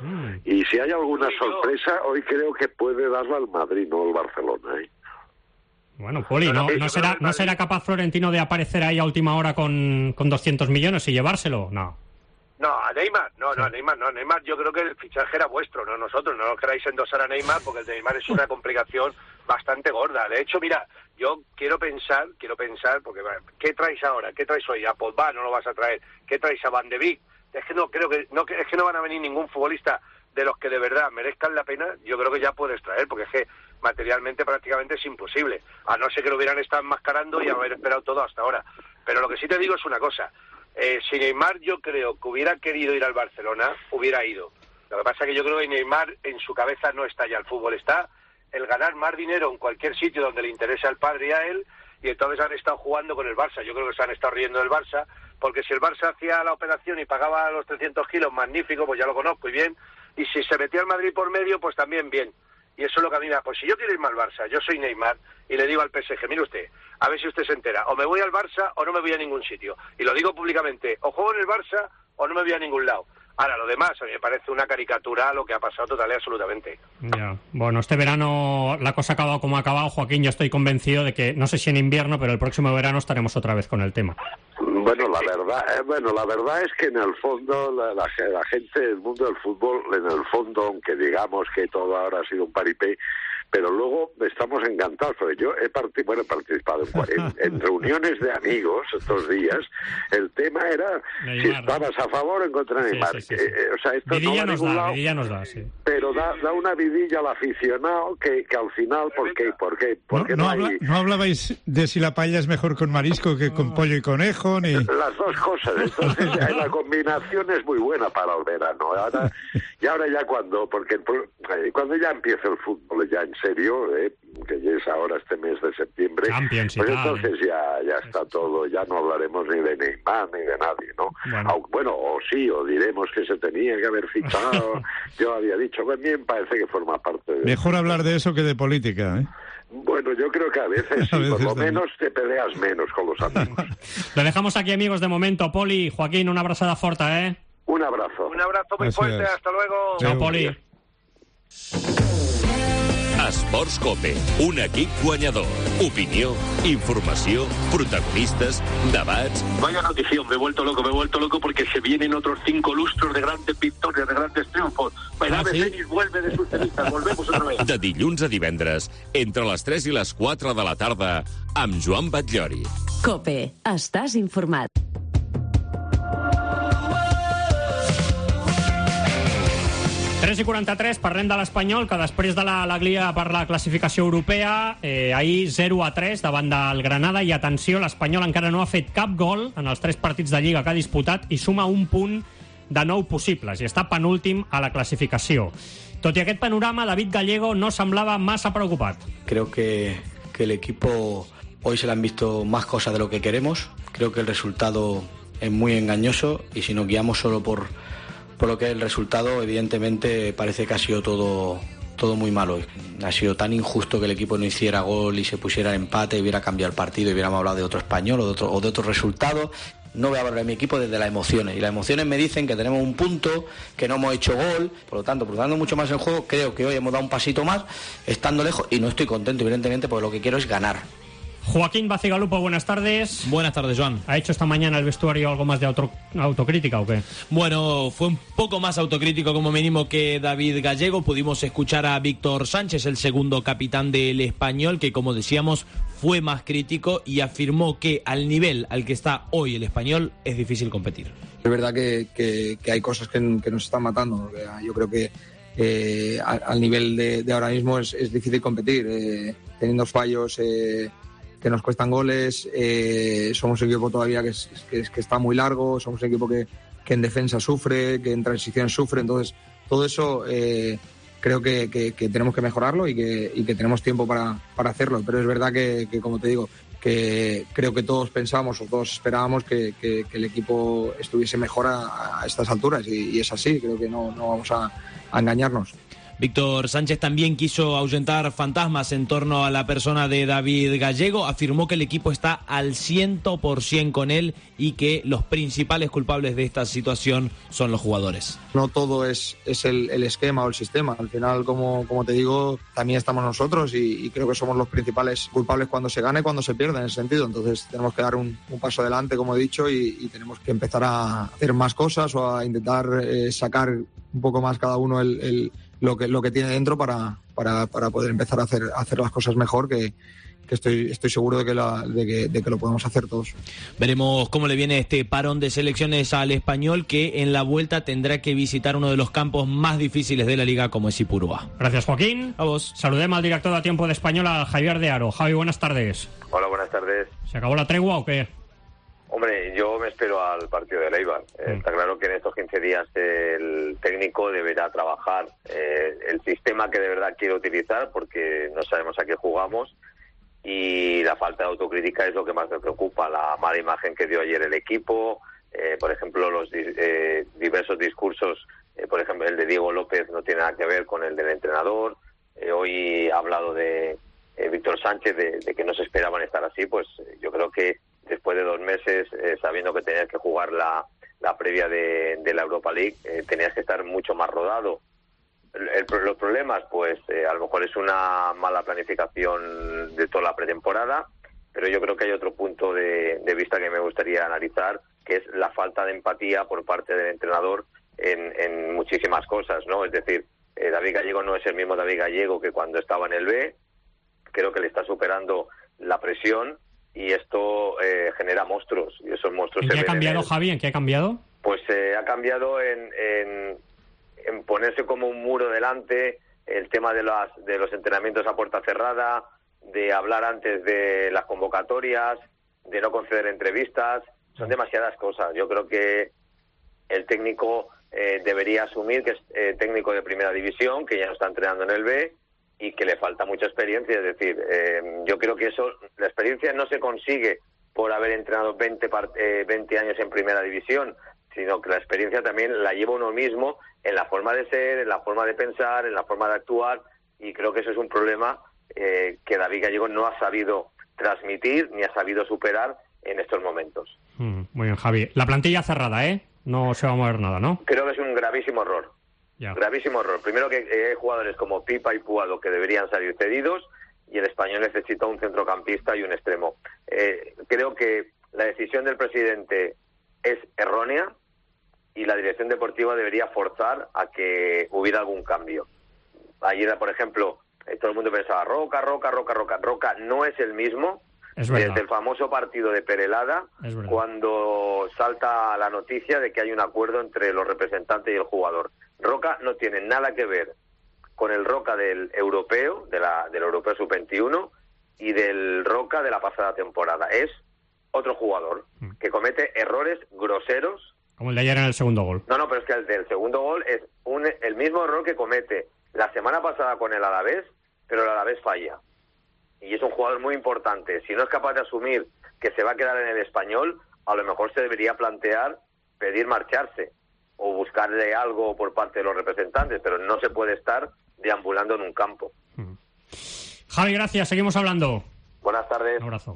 Speaker 21: Y si hay alguna sorpresa, hoy creo que puede darla al Madrid, no al Barcelona, ¿eh?
Speaker 4: Bueno, Poli, ¿no será capaz Florentino de aparecer ahí a última hora con 200 millones y llevárselo? No.
Speaker 22: No, a Neymar, a Neymar no. Neymar, yo creo que el fichaje era vuestro, no nosotros. No os queráis endosar a Neymar, porque el de Neymar es una complicación bastante gorda. De hecho, mira, yo quiero pensar, porque ¿qué traes ahora? ¿Qué traes hoy? A Pogba no lo vas a traer. ¿Qué traes a Van de Beek? Es que no van a venir ningún futbolista de los que de verdad merezcan la pena. Yo creo que ya puedes traer, porque es que materialmente prácticamente es imposible, a no ser que lo hubieran estado enmascarando y haber esperado todo hasta ahora. Pero lo que sí te digo es una cosa, si Neymar yo creo que hubiera querido ir al Barcelona, hubiera ido. Lo que pasa es que yo creo que Neymar en su cabeza no está ya el fútbol, está el ganar más dinero en cualquier sitio donde le interese al padre y a él, y entonces han estado jugando con el Barça. Yo creo que se han estado riendo del Barça, porque si el Barça hacía la operación y pagaba los 300 kilos, magnífico, pues ya lo conozco y bien, y si se metía el Madrid por medio, pues también bien. Y eso es lo que a mí me da. Pues si yo quiero irme al Barça, yo soy Neymar, y le digo al PSG, mire usted, a ver si usted se entera, o me voy al Barça o no me voy a ningún sitio. Y lo digo públicamente, o juego en el Barça o no me voy a ningún lado. Ahora, lo demás, a mí me parece una caricatura lo que ha pasado total y absolutamente.
Speaker 4: Ya. Bueno, este verano la cosa ha acabado como ha acabado, Joaquín. Yo estoy convencido de que, no sé si en invierno, pero el próximo verano estaremos otra vez con el tema.
Speaker 21: Bueno, la verdad es que en el fondo la gente del mundo del fútbol, en el fondo, aunque digamos que todo ahora ha sido un paripé, pero luego estamos encantados, porque yo he participado en reuniones de amigos estos días. El tema era Neymar, si estabas a favor o en contra de Neymar.
Speaker 4: Sí.
Speaker 21: O sea, esto
Speaker 4: vidilla
Speaker 21: no va a ningún lado,
Speaker 4: vidilla nos da, sí.
Speaker 21: Pero da una vidilla al aficionado que al final, ¿por qué?
Speaker 11: No hablabais de si la paella es mejor con marisco que con pollo y conejo, ni...
Speaker 21: Las dos cosas. Entonces la combinación es muy buena para el verano. Ahora ya cuando ya empiece el fútbol ya en serio, que ya es ahora este mes de septiembre,
Speaker 4: Champions,
Speaker 21: pues entonces ya está todo, ya no hablaremos ni de Neymar ni de nadie, ¿no? O diremos que se tenía que haber fichado. Yo había dicho, pues bien, parece que forma parte de...
Speaker 11: Mejor hablar de eso que de política, ¿eh?
Speaker 21: Bueno, yo creo que a veces sí, por lo menos te peleas menos con los amigos.
Speaker 4: Lo dejamos aquí, amigos, de momento. Poli, Joaquín, una abrazada fuerte, ¿eh?
Speaker 21: Un abrazo.
Speaker 22: Un abrazo muy fuerte, hasta luego.
Speaker 4: Chao, Poli.
Speaker 2: Esports Cope, un equip guanyador. Opinió, informació, protagonistes, debats...
Speaker 22: Vaya notición, me he vuelto loco porque se vienen otros 5 lustros de grandes victorias, de grandes triunfos. Ave Fénix vuelve de sus cenizas, volvemos otra vez.
Speaker 2: De dilluns a divendres, entre les 3 i les 4 de la tarda, amb Joan Batllori.
Speaker 1: Cope, estàs informat.
Speaker 4: Tres i 43, parlem de l'Espanyol, que després de l'alegria per la classificació europea, ahir 0-3 davant del Granada, i atenció, l'Espanyol encara no ha fet cap gol en els 3 partits de Lliga que ha disputat i suma un punt de 9 possibles, i està penúltim a la classificació. Tot i aquest panorama, David Gallego no semblava massa preocupat.
Speaker 6: Creo que el equipo hoy se le han visto más cosas de lo que queremos. Creo que el resultado es muy engañoso y si nos guiamos solo por lo que es el resultado, evidentemente parece que ha sido todo muy malo. Ha sido tan injusto que el equipo no hiciera gol y se pusiera en empate y hubiera cambiado el partido y hubiéramos hablado de otro español o de otro resultado. No voy a hablar de mi equipo desde las emociones, y las emociones me dicen que tenemos un punto, que no hemos hecho gol, por lo tanto, procurando mucho más el juego, creo que hoy hemos dado un pasito más, estando lejos, y no estoy contento, evidentemente, porque lo que quiero es ganar.
Speaker 4: Joaquín Bacigalupo, buenas tardes.
Speaker 7: Buenas tardes, Joan.
Speaker 4: ¿Ha hecho esta mañana el vestuario algo más de autocrítica o qué?
Speaker 7: Bueno, fue un poco más autocrítico como mínimo que David Gallego. Pudimos escuchar a Víctor Sánchez, el segundo capitán del Español, que como decíamos fue más crítico y afirmó que al nivel al que está hoy el Español es difícil competir.
Speaker 23: Es verdad que hay cosas que nos están matando. Yo creo que al nivel de ahora mismo es difícil competir, teniendo fallos que nos cuestan goles, somos un equipo todavía que está muy largo, somos un equipo que en defensa sufre, que en transición sufre, entonces todo eso creo que tenemos que mejorarlo y que tenemos tiempo para hacerlo, pero es verdad que como te digo, que creo que todos pensamos o todos esperábamos que el equipo estuviese mejor a estas alturas y es así, creo que no vamos a engañarnos.
Speaker 7: Víctor Sánchez también quiso ahuyentar fantasmas en torno a la persona de David Gallego. Afirmó que el equipo está al 100% con él y que los principales culpables de esta situación son los jugadores.
Speaker 23: No todo es el esquema o el sistema. Al final, como te digo, también estamos nosotros y creo que somos los principales culpables cuando se gana y cuando se pierde en ese sentido. Entonces tenemos que dar un paso adelante, como he dicho, y tenemos que empezar a hacer más cosas o a intentar sacar un poco más cada uno lo que tiene dentro para poder empezar a hacer las cosas mejor, que estoy seguro de que lo podemos hacer todos.
Speaker 7: Veremos cómo le viene este parón de selecciones al Español, que en la vuelta tendrá que visitar uno de los campos más difíciles de la Liga, como es Ipurúa.
Speaker 4: Gracias, Joaquín.
Speaker 7: A vos.
Speaker 4: Saludemos al director de A Tiempo de Español, a Javier de Aro. Javi, buenas tardes.
Speaker 10: Hola, buenas tardes.
Speaker 4: ¿Se acabó la tregua o qué?
Speaker 10: Hombre, yo me espero al partido de Eibar. Está claro que en estos 15 días el técnico deberá trabajar el sistema que de verdad quiere utilizar, porque no sabemos a qué jugamos, y la falta de autocrítica es lo que más me preocupa, la mala imagen que dio ayer el equipo, por ejemplo, los diversos discursos, por ejemplo, el de Diego López no tiene nada que ver con el del entrenador. Hoy ha hablado de Víctor Sánchez, de que no se esperaban estar así. Pues yo creo que después de 2 meses, sabiendo que tenías que jugar la previa de la Europa League, tenías que estar mucho más rodado. Los problemas, pues a lo mejor es una mala planificación de toda la pretemporada, pero yo creo que hay otro punto de vista que me gustaría analizar, que es la falta de empatía por parte del entrenador en muchísimas cosas, ¿no? Es decir, David Gallego no es el mismo David Gallego que cuando estaba en el B. Creo que le está superando la presión y esto genera monstruos, y esos monstruos...
Speaker 4: ¿En qué ha cambiado, Javi? ¿En qué ha cambiado?
Speaker 10: Pues ha cambiado en ponerse como un muro delante, el tema de los entrenamientos a puerta cerrada, de hablar antes de las convocatorias, de no conceder entrevistas. Son demasiadas cosas. Yo creo que el técnico debería asumir que es técnico de primera división, que ya no está entrenando en el B, y que le falta mucha experiencia. Es decir, yo creo que la experiencia no se consigue por haber entrenado 20 años en primera división, sino que la experiencia también la lleva uno mismo en la forma de ser, en la forma de pensar, en la forma de actuar, y creo que eso es un problema que David Gallego no ha sabido transmitir ni ha sabido superar en estos momentos.
Speaker 4: Muy bien, Javi. La plantilla cerrada, ¿eh? No se va a mover nada, ¿no?
Speaker 10: Creo que es un gravísimo error.
Speaker 3: Gravísimo error. Primero que hay jugadores como Pipa y Puado que deberían salir cedidos y el Español necesita un centrocampista y un extremo. Creo que la decisión del presidente es errónea y la dirección deportiva debería forzar a que hubiera algún cambio. Ayer, por ejemplo, todo el mundo pensaba Roca no es el mismo desde el famoso partido de Perelada, cuando salta la noticia de que hay un acuerdo entre los representantes y el jugador. Roca no tiene nada que ver con el Roca del europeo, del europeo sub-21 y del Roca de la pasada temporada. Es otro jugador que comete errores groseros.
Speaker 4: Como el de ayer en el segundo gol.
Speaker 3: No, pero es que el del segundo gol es el mismo error que comete la semana pasada con el Alavés, pero el Alavés falla. Y es un jugador muy importante. Si no es capaz de asumir que se va a quedar en el Español, a lo mejor se debería plantear pedir marcharse o buscarle algo por parte de los representantes, pero no se puede estar deambulando en un campo.
Speaker 4: Javi, gracias. Seguimos hablando.
Speaker 3: Buenas tardes.
Speaker 4: Un abrazo.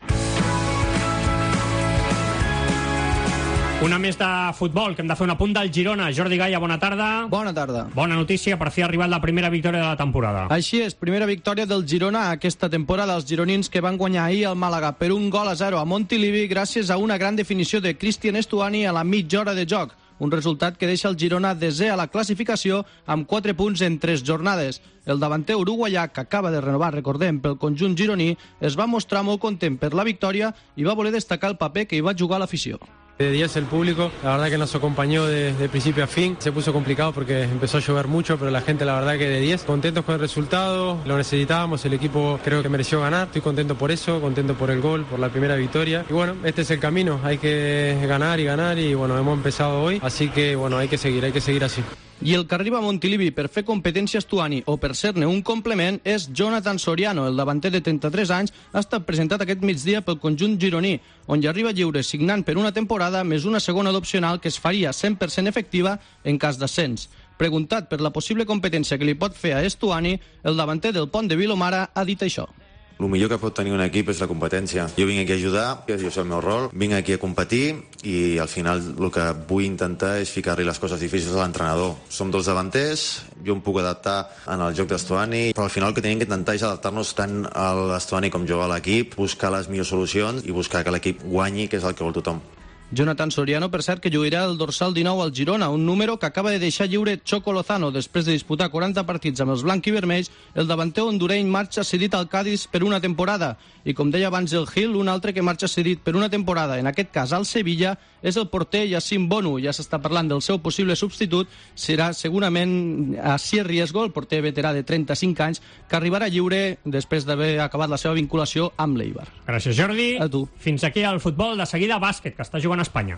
Speaker 4: Una més de futbol, que hem de fer un apunt del Girona. Jordi Gaia, bona tarda.
Speaker 8: Bona tarda.
Speaker 4: Bona notícia, per fi ha arribat la primera victòria de la temporada.
Speaker 8: Així és, primera victòria del Girona aquesta temporada. Els gironins que van guanyar ahir al Màlaga per 1-0 a Montilivi gràcies a una gran definició de Cristian Estuani a la mitja hora de joc. Un resultat que deixa el Girona desè a la classificació amb 4 punts en 3 jornades. El davanter uruguaià, que acaba de renovar, recordem, pel conjunt gironí, es va mostrar molt content per la victòria i va voler destacar el paper que hi va jugar l'afició.
Speaker 9: De 10 el público, la verdad que nos acompañó de principio a fin. Se puso complicado porque empezó a llover mucho, pero la gente la verdad que de 10. Contentos con el resultado, lo necesitábamos, el equipo creo que mereció ganar. Estoy contento por eso, contento por el gol, por la primera victoria. Y bueno, este es el camino, hay que ganar y bueno, hemos empezado hoy, así que bueno, hay que seguir así.
Speaker 8: I el que arriba a Montilivi per fer competència a Estuani o per ser-ne un complement és Jonathan Soriano. El davanter de 33 anys ha estat presentat aquest migdia pel conjunt gironí, on hi arriba lliure signant per una temporada més una segona d'opcional que es faria 100% efectiva en cas d'ascens. Preguntat per la possible competència que li pot fer a Estuani, el davanter del Pont de Vilomara ha dit això.
Speaker 24: El millor que pot tenir un equip és la competència. Jo vinc aquí a ajudar, jo és el meu rol, vinc aquí a competir i al final el que vull intentar és ficar-li les coses difícils a l'entrenador. Som dos davanters, jo em puc adaptar en el joc d'Estuani, però al final el que tenim que intentar és adaptar-nos tant a l'Estuani com jo a l'equip, buscar les millors solucions i buscar que l'equip guanyi, que és el que vol tothom.
Speaker 8: Jonathan Soriano, per cert, que jugarà el dorsal 19 al Girona, un número que acaba de deixar lliure Choco Lozano. Després de disputar 40 partits amb els blanc i vermells, el davanter hondureny marxa cedit al Cádiz per una temporada. I com deia abans el Gil, un altre que marxa cedit per una temporada, en aquest cas al Sevilla, és el porter Yacine Bonu. Ja s'està parlant del seu possible substitut, serà segurament Asier Riesgo, el porter veterà de 35 anys, que arribarà lliure després d'haver acabat la seva vinculació amb l'Eibar.
Speaker 4: Gràcies, Jordi.
Speaker 8: A tu.
Speaker 4: Fins aquí el futbol. De seguida, bàsquet, que està jugant a España.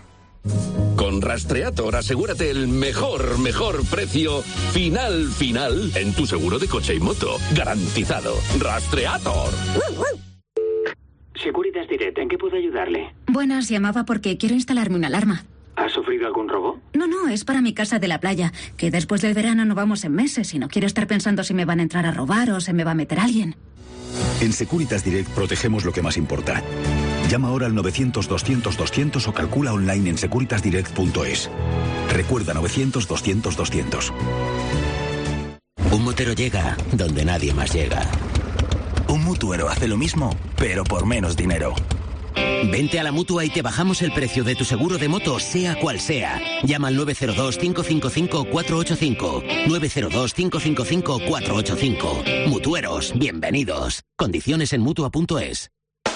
Speaker 2: Con Rastreator asegúrate el mejor precio final en tu seguro de coche y moto. Garantizado. Rastreator.
Speaker 14: Securitas Direct, ¿en qué puedo ayudarle?
Speaker 15: Buenas, llamaba porque quiero instalarme una alarma.
Speaker 14: ¿Ha sufrido algún robo?
Speaker 15: No, es para mi casa de la playa, que después del verano no vamos en meses y no quiero estar pensando si me van a entrar a robar o se me va a meter alguien.
Speaker 16: En Securitas Direct protegemos lo que más importa. Llama ahora al 900-200-200 o calcula online en securitasdirect.es. Recuerda 900-200-200.
Speaker 25: Un motero llega donde nadie más llega.
Speaker 26: Un mutuero hace lo mismo, pero por menos dinero.
Speaker 25: Vente a la Mutua y te bajamos el precio de tu seguro de moto, sea cual sea. Llama al 902-555-485. 902-555-485. Mutueros, bienvenidos. Condiciones en Mutua.es.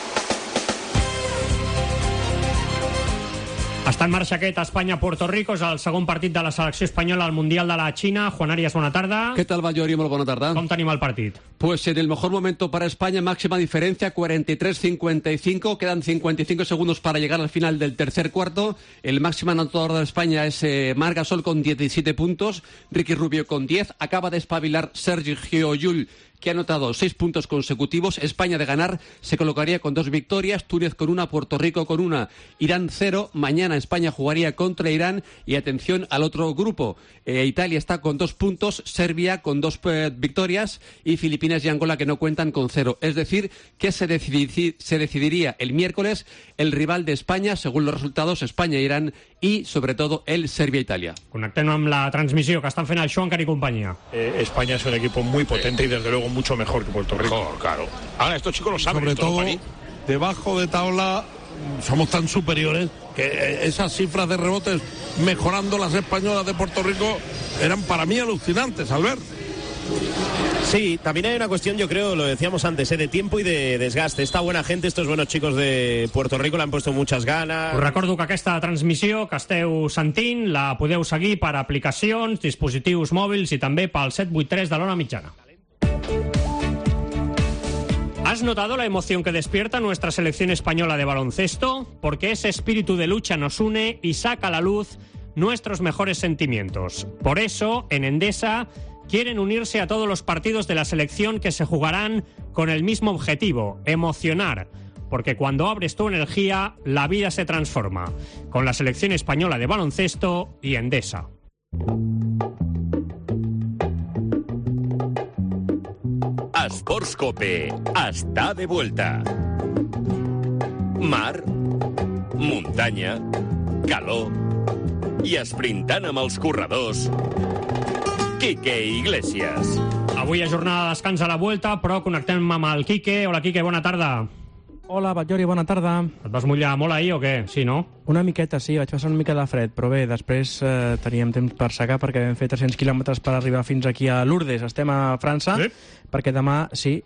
Speaker 4: Està en marxa aquest Espanya-Puerto Rico, és el segon partit de la selecció espanyola al Mundial de la Xina. Juan Arias, bona tarda.
Speaker 27: ¿Qué tal, Vallori? Muy buena tarde.
Speaker 4: Com tenim el partit?
Speaker 27: Pues en el mejor momento para España, máxima diferencia, 43-55. Quedan 55 segundos para llegar al final del tercer cuarto. El máximo anotador de España es Marc Gasol con 17 puntos. Ricky Rubio con 10. Acaba de espabilar Sergio Llull, que ha anotado 6 puntos consecutivos. España, de ganar, se colocaría con 2 victorias, Túnez con 1, Puerto Rico con 1, Irán 0. Mañana España jugaría contra Irán y atención al otro grupo. Italia está con 2 puntos, Serbia con 2 victorias y Filipinas Filipinas y Angola que no cuentan con 0. Es decir, que se decidiría el miércoles el rival de España, según los resultados, España-Irán y, sobre todo, el Serbia-Italia.
Speaker 4: Connectem amb la transmissió que estan fent el Schwanker y compañía.
Speaker 5: España es un equipo muy potente y desde luego mucho mejor que Puerto Rico.
Speaker 2: Claro. Ahora estos chicos lo saben.
Speaker 5: Sobre todo, debajo de tabla somos tan superiores que esas cifras de rebotes mejorando las españolas de Puerto Rico eran para mí alucinantes, Albert.
Speaker 12: Sí, también hay una cuestión, yo creo, lo decíamos antes, de tiempo y de desgaste. Esta buena gente, estos buenos chicos de Puerto Rico le han puesto muchas ganas.
Speaker 4: Us recordo que aquesta transmissió que esteu sentint la podeu seguir per aplicacions, dispositius mòbils i també pel 783 de l'Ona Mitjana. ¿Has notado la emoción que despierta nuestra selección española de baloncesto? Porque ese espíritu de lucha nos une y saca a la luz nuestros mejores sentimientos. Por eso, en Endesa, quieren unirse a todos los partidos de la selección que se jugarán con el mismo objetivo, emocionar. Porque cuando abres tu energía, la vida se transforma. Con la selección española de baloncesto y Endesa.
Speaker 2: Esports Cope està de vuelta. Mar, muntanya, calor i esprintant amb els corredors, Quique Iglesias.
Speaker 4: Avui és jornada de descans a la Vuelta, però connectem amb el Quique. Hola, Quique, bona tarda.
Speaker 13: Hola, Batllori, bona tarda.
Speaker 4: Et vas mullar molt ahir o què? Sí, no?
Speaker 13: Una miqueta, sí, vaig passar una mica de fred, però bé, després teníem temps per secar perquè vam fer 300 quilòmetres per arribar fins aquí a Lourdes. Estem a França, sí? Perquè demà,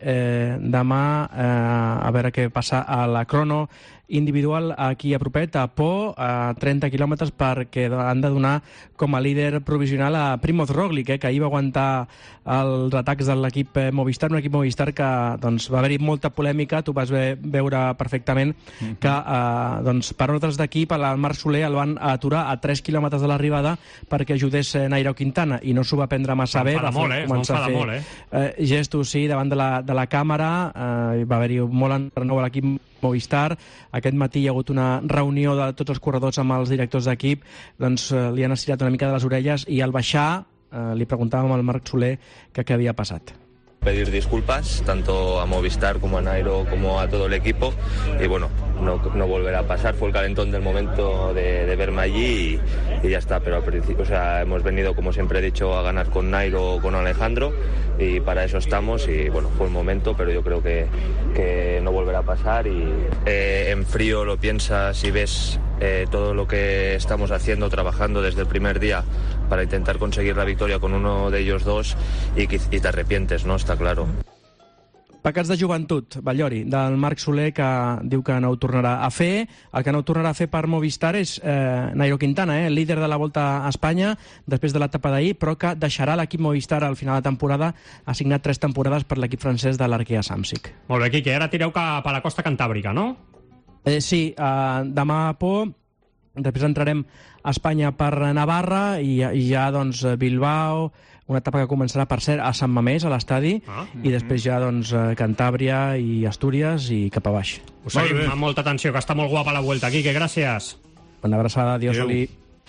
Speaker 13: a veure què passa a la crono individual aquí a propet, a Po, a 30 quilòmetres, perquè han de donar com a líder provisional a Primoz Roglic, que ahir va aguantar els atacs de l'equip Movistar, un equip Movistar que doncs, va haver-hi molta polèmica, tu vas veure perfectament que per ordres d'equip el Marc Soler el van aturar a 3 quilòmetres de l'arribada perquè ajudés Nairo Quintana i no s'ho va prendre massa bé, va començar a fer gestos davant de la càmera, va haver-hi molt enrenou a l'equip Movistar. Aquest matí hi ha hagut una reunió de tots els corredors amb els directors d'equip, doncs li han estirat una mica de les orelles i al baixar li preguntàvem al Marc Soler què havia passat.
Speaker 17: Pedir disculpas tanto a Movistar como a Nairo como a todo el equipo y bueno, no volverá a pasar. Fue el calentón del momento de verme allí y ya está, pero al principio, hemos venido, como siempre he dicho, a ganar con Nairo o con Alejandro y para eso estamos y bueno, fue un momento, pero yo creo que no volverá a pasar y en frío lo piensas y ves todo lo que estamos haciendo, trabajando desde el primer día para intentar conseguir la victoria con uno de ellos dos y te arrepientes, ¿no? Està claro.
Speaker 13: Pecats de joventut, Batllori, del Marc Soler, que diu que no ho tornarà a fer. El que no ho tornarà a fer per Movistar és Nairo Quintana, el líder de la Volta a Espanya, després de l'etapa d'ahir, però que deixarà l'equip Movistar al final de temporada. Ha signat 3 temporades per l'equip francès de l'Arkea Samsic.
Speaker 4: Molt bé, Quique, ara tireu cap a la costa cantàbrica, no?
Speaker 13: Sí, demà a Po, després entrarem a Espanya per Navarra i ja doncs Bilbao, una etapa que començarà, per cert, a Sant Mamés, a l'estadi, i després ja doncs Cantàbria i Astúries i cap a baix.
Speaker 4: Us seguim amb molta atenció, que està molt guapa la Vuelta. Quique, gràcies.
Speaker 13: Una abraçada, adiós, Oli.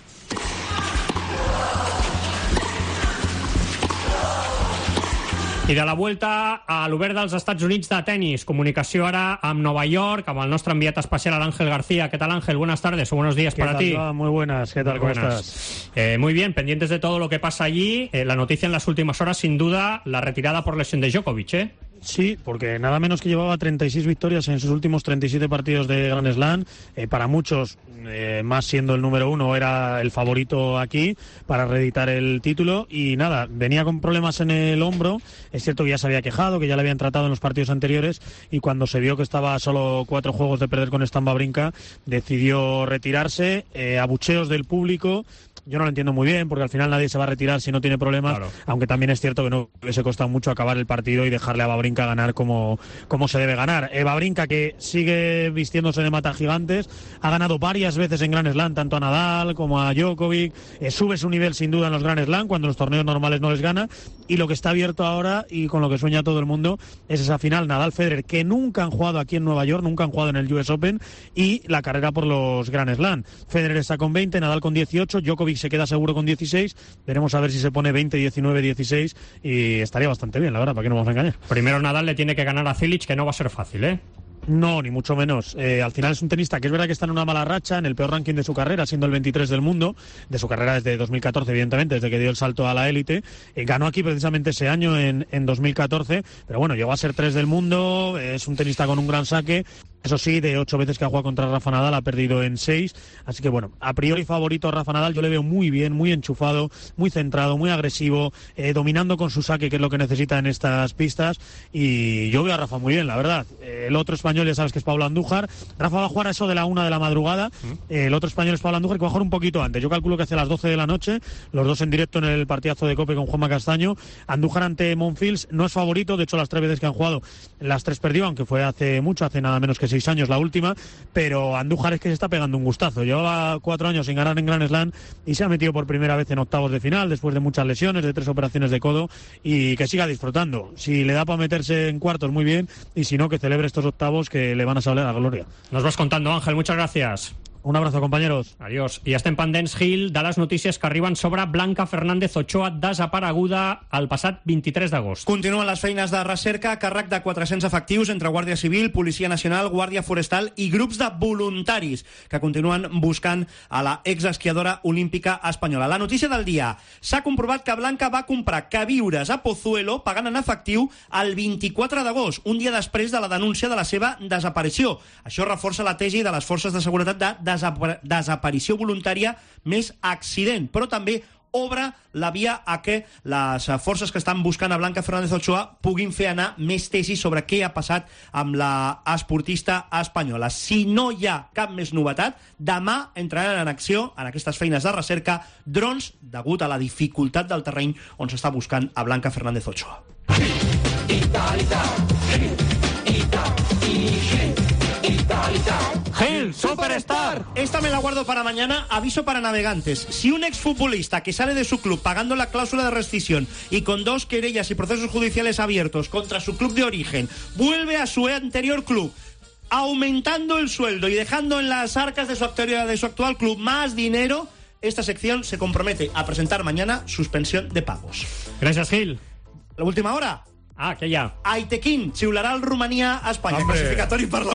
Speaker 4: I de la Vuelta a l'Obert dels Estats Units de tenis. Comunicació ara amb Nova York, amb el nostre enviat especial, Ángel García. ¿Qué tal, Ángel? Buenas tardes o buenos días para ti.
Speaker 18: Muy buenas, ¿qué tal? ¿Cómo estás?
Speaker 4: Muy bien, pendientes de todo lo que pasa allí. La noticia en las últimas horas, sin duda, la retirada por lesión de Djokovic, ¿eh?
Speaker 18: Sí, porque nada menos que llevaba 36 victorias en sus últimos 37 partidos de Grand Slam. Para muchos, más siendo el número 1, era el favorito aquí para reeditar el título. Y nada, venía con problemas en el hombro. Es cierto que ya se había quejado, que ya le habían tratado en los partidos anteriores. Y cuando se vio que estaba a solo 4 juegos de perder con Stan Wawrinka, decidió retirarse. Abucheos del público. Yo no lo entiendo muy bien, porque al final nadie se va a retirar si no tiene problemas, claro. Aunque también es cierto que no les ha costado mucho acabar el partido y dejarle a Wawrinka ganar como se debe ganar. Wawrinka, que sigue vistiéndose de mata gigantes, ha ganado varias veces en Grand Slam, tanto a Nadal como a Djokovic, sube su nivel sin duda en los Grand Slam, cuando en los torneos normales no les gana, y lo que está abierto ahora, y con lo que sueña todo el mundo, es esa final Nadal-Federer, que nunca han jugado aquí en Nueva York, nunca han jugado en el US Open, y la carrera por los Grand Slam. Federer está con 20, Nadal con 18, Djokovic se queda seguro con 16. Veremos a ver si se pone 20, 19, 16 y estaría bastante bien, la verdad, para que no vamos a engañar.
Speaker 4: Primero Nadal le tiene que ganar a Cilic, que no va a ser fácil, ¿eh?
Speaker 18: No, ni mucho menos. Al final es un tenista que es verdad que está en una mala racha, en el peor ranking de su carrera, siendo el 23 del mundo, de su carrera desde 2014, evidentemente, desde que dio el salto a la élite. Ganó aquí precisamente ese año, en 2014, pero bueno, llegó a ser 3 del mundo, es un tenista con un gran saque. Eso sí, de 8 veces que ha jugado contra Rafa Nadal ha perdido en 6, así que bueno, a priori favorito a Rafa Nadal. Yo le veo muy bien, muy enchufado, muy centrado, muy agresivo, dominando con su saque, que es lo que necesita en estas pistas, y yo veo a Rafa muy bien, la verdad. El otro español ya sabes que es Pablo Andújar. Rafa va a jugar a eso de la 1 de la madrugada, el otro español es Pablo Andújar, que va a jugar un poquito antes, yo calculo que hacia las 12 de la noche, los dos en directo en el partidazo de COPE con Juanma Castaño. Andújar ante Monfils no es favorito, de hecho las 3 veces que han jugado, las 3 perdió, aunque fue hace mucho, hace nada menos que 6 años la última, pero Andújar es que se está pegando un gustazo. Llevaba 4 años sin ganar en Grand Slam y se ha metido por primera vez en octavos de final después de muchas lesiones, de 3 operaciones de codo, y que siga disfrutando. Si le da para meterse en cuartos, muy bien, y si no, que celebre estos octavos que le van a saber a la gloria.
Speaker 4: Nos vas contando, Ángel, muchas gracias.
Speaker 18: Un abrazo, compañeros.
Speaker 4: Adiós. I estem pendents, Gil, de les notícies que arriben sobre Blanca Fernández Ochoa, desapareguda el passat 23 d'agost.
Speaker 1: Continuen les feines de recerca a càrrec de 400 efectius entre Guàrdia Civil, Policia Nacional, Guàrdia Forestal i grups de voluntaris que continuen buscant a la exesquiadora olímpica espanyola. La notícia del dia: s'ha comprovat que Blanca va comprar queviures a Pozuelo pagant en efectiu el 24 d'agost, un dia després de la denúncia de la seva desaparició. Això reforça la tesi de les forces de seguretat de desaparició voluntària més accident, però també obre la via a que les forces que estan buscant a Blanca Fernández Ochoa puguin fer anar més tesis sobre què ha passat amb la esportista espanyola. Si no hi ha cap més novetat, demà entraran en acció en aquestes feines de recerca drons degut a la dificultat del terreny on s'està buscant a Blanca Fernández Ochoa.
Speaker 4: Gil, Superstar.
Speaker 1: Esta me la guardo para mañana. Aviso para navegantes: si un exfutbolista que sale de su club pagando la cláusula de rescisión y con 2 querellas y procesos judiciales abiertos contra su club de origen vuelve a su anterior club, aumentando el sueldo y dejando en las arcas de su actual club más dinero, esta sección se compromete a presentar mañana suspensión de pagos.
Speaker 4: Gracias, Gil.
Speaker 1: La última hora.
Speaker 4: Ah, que ja.
Speaker 1: Aitekin xiularà el Romania a Espanya. Classificatori per la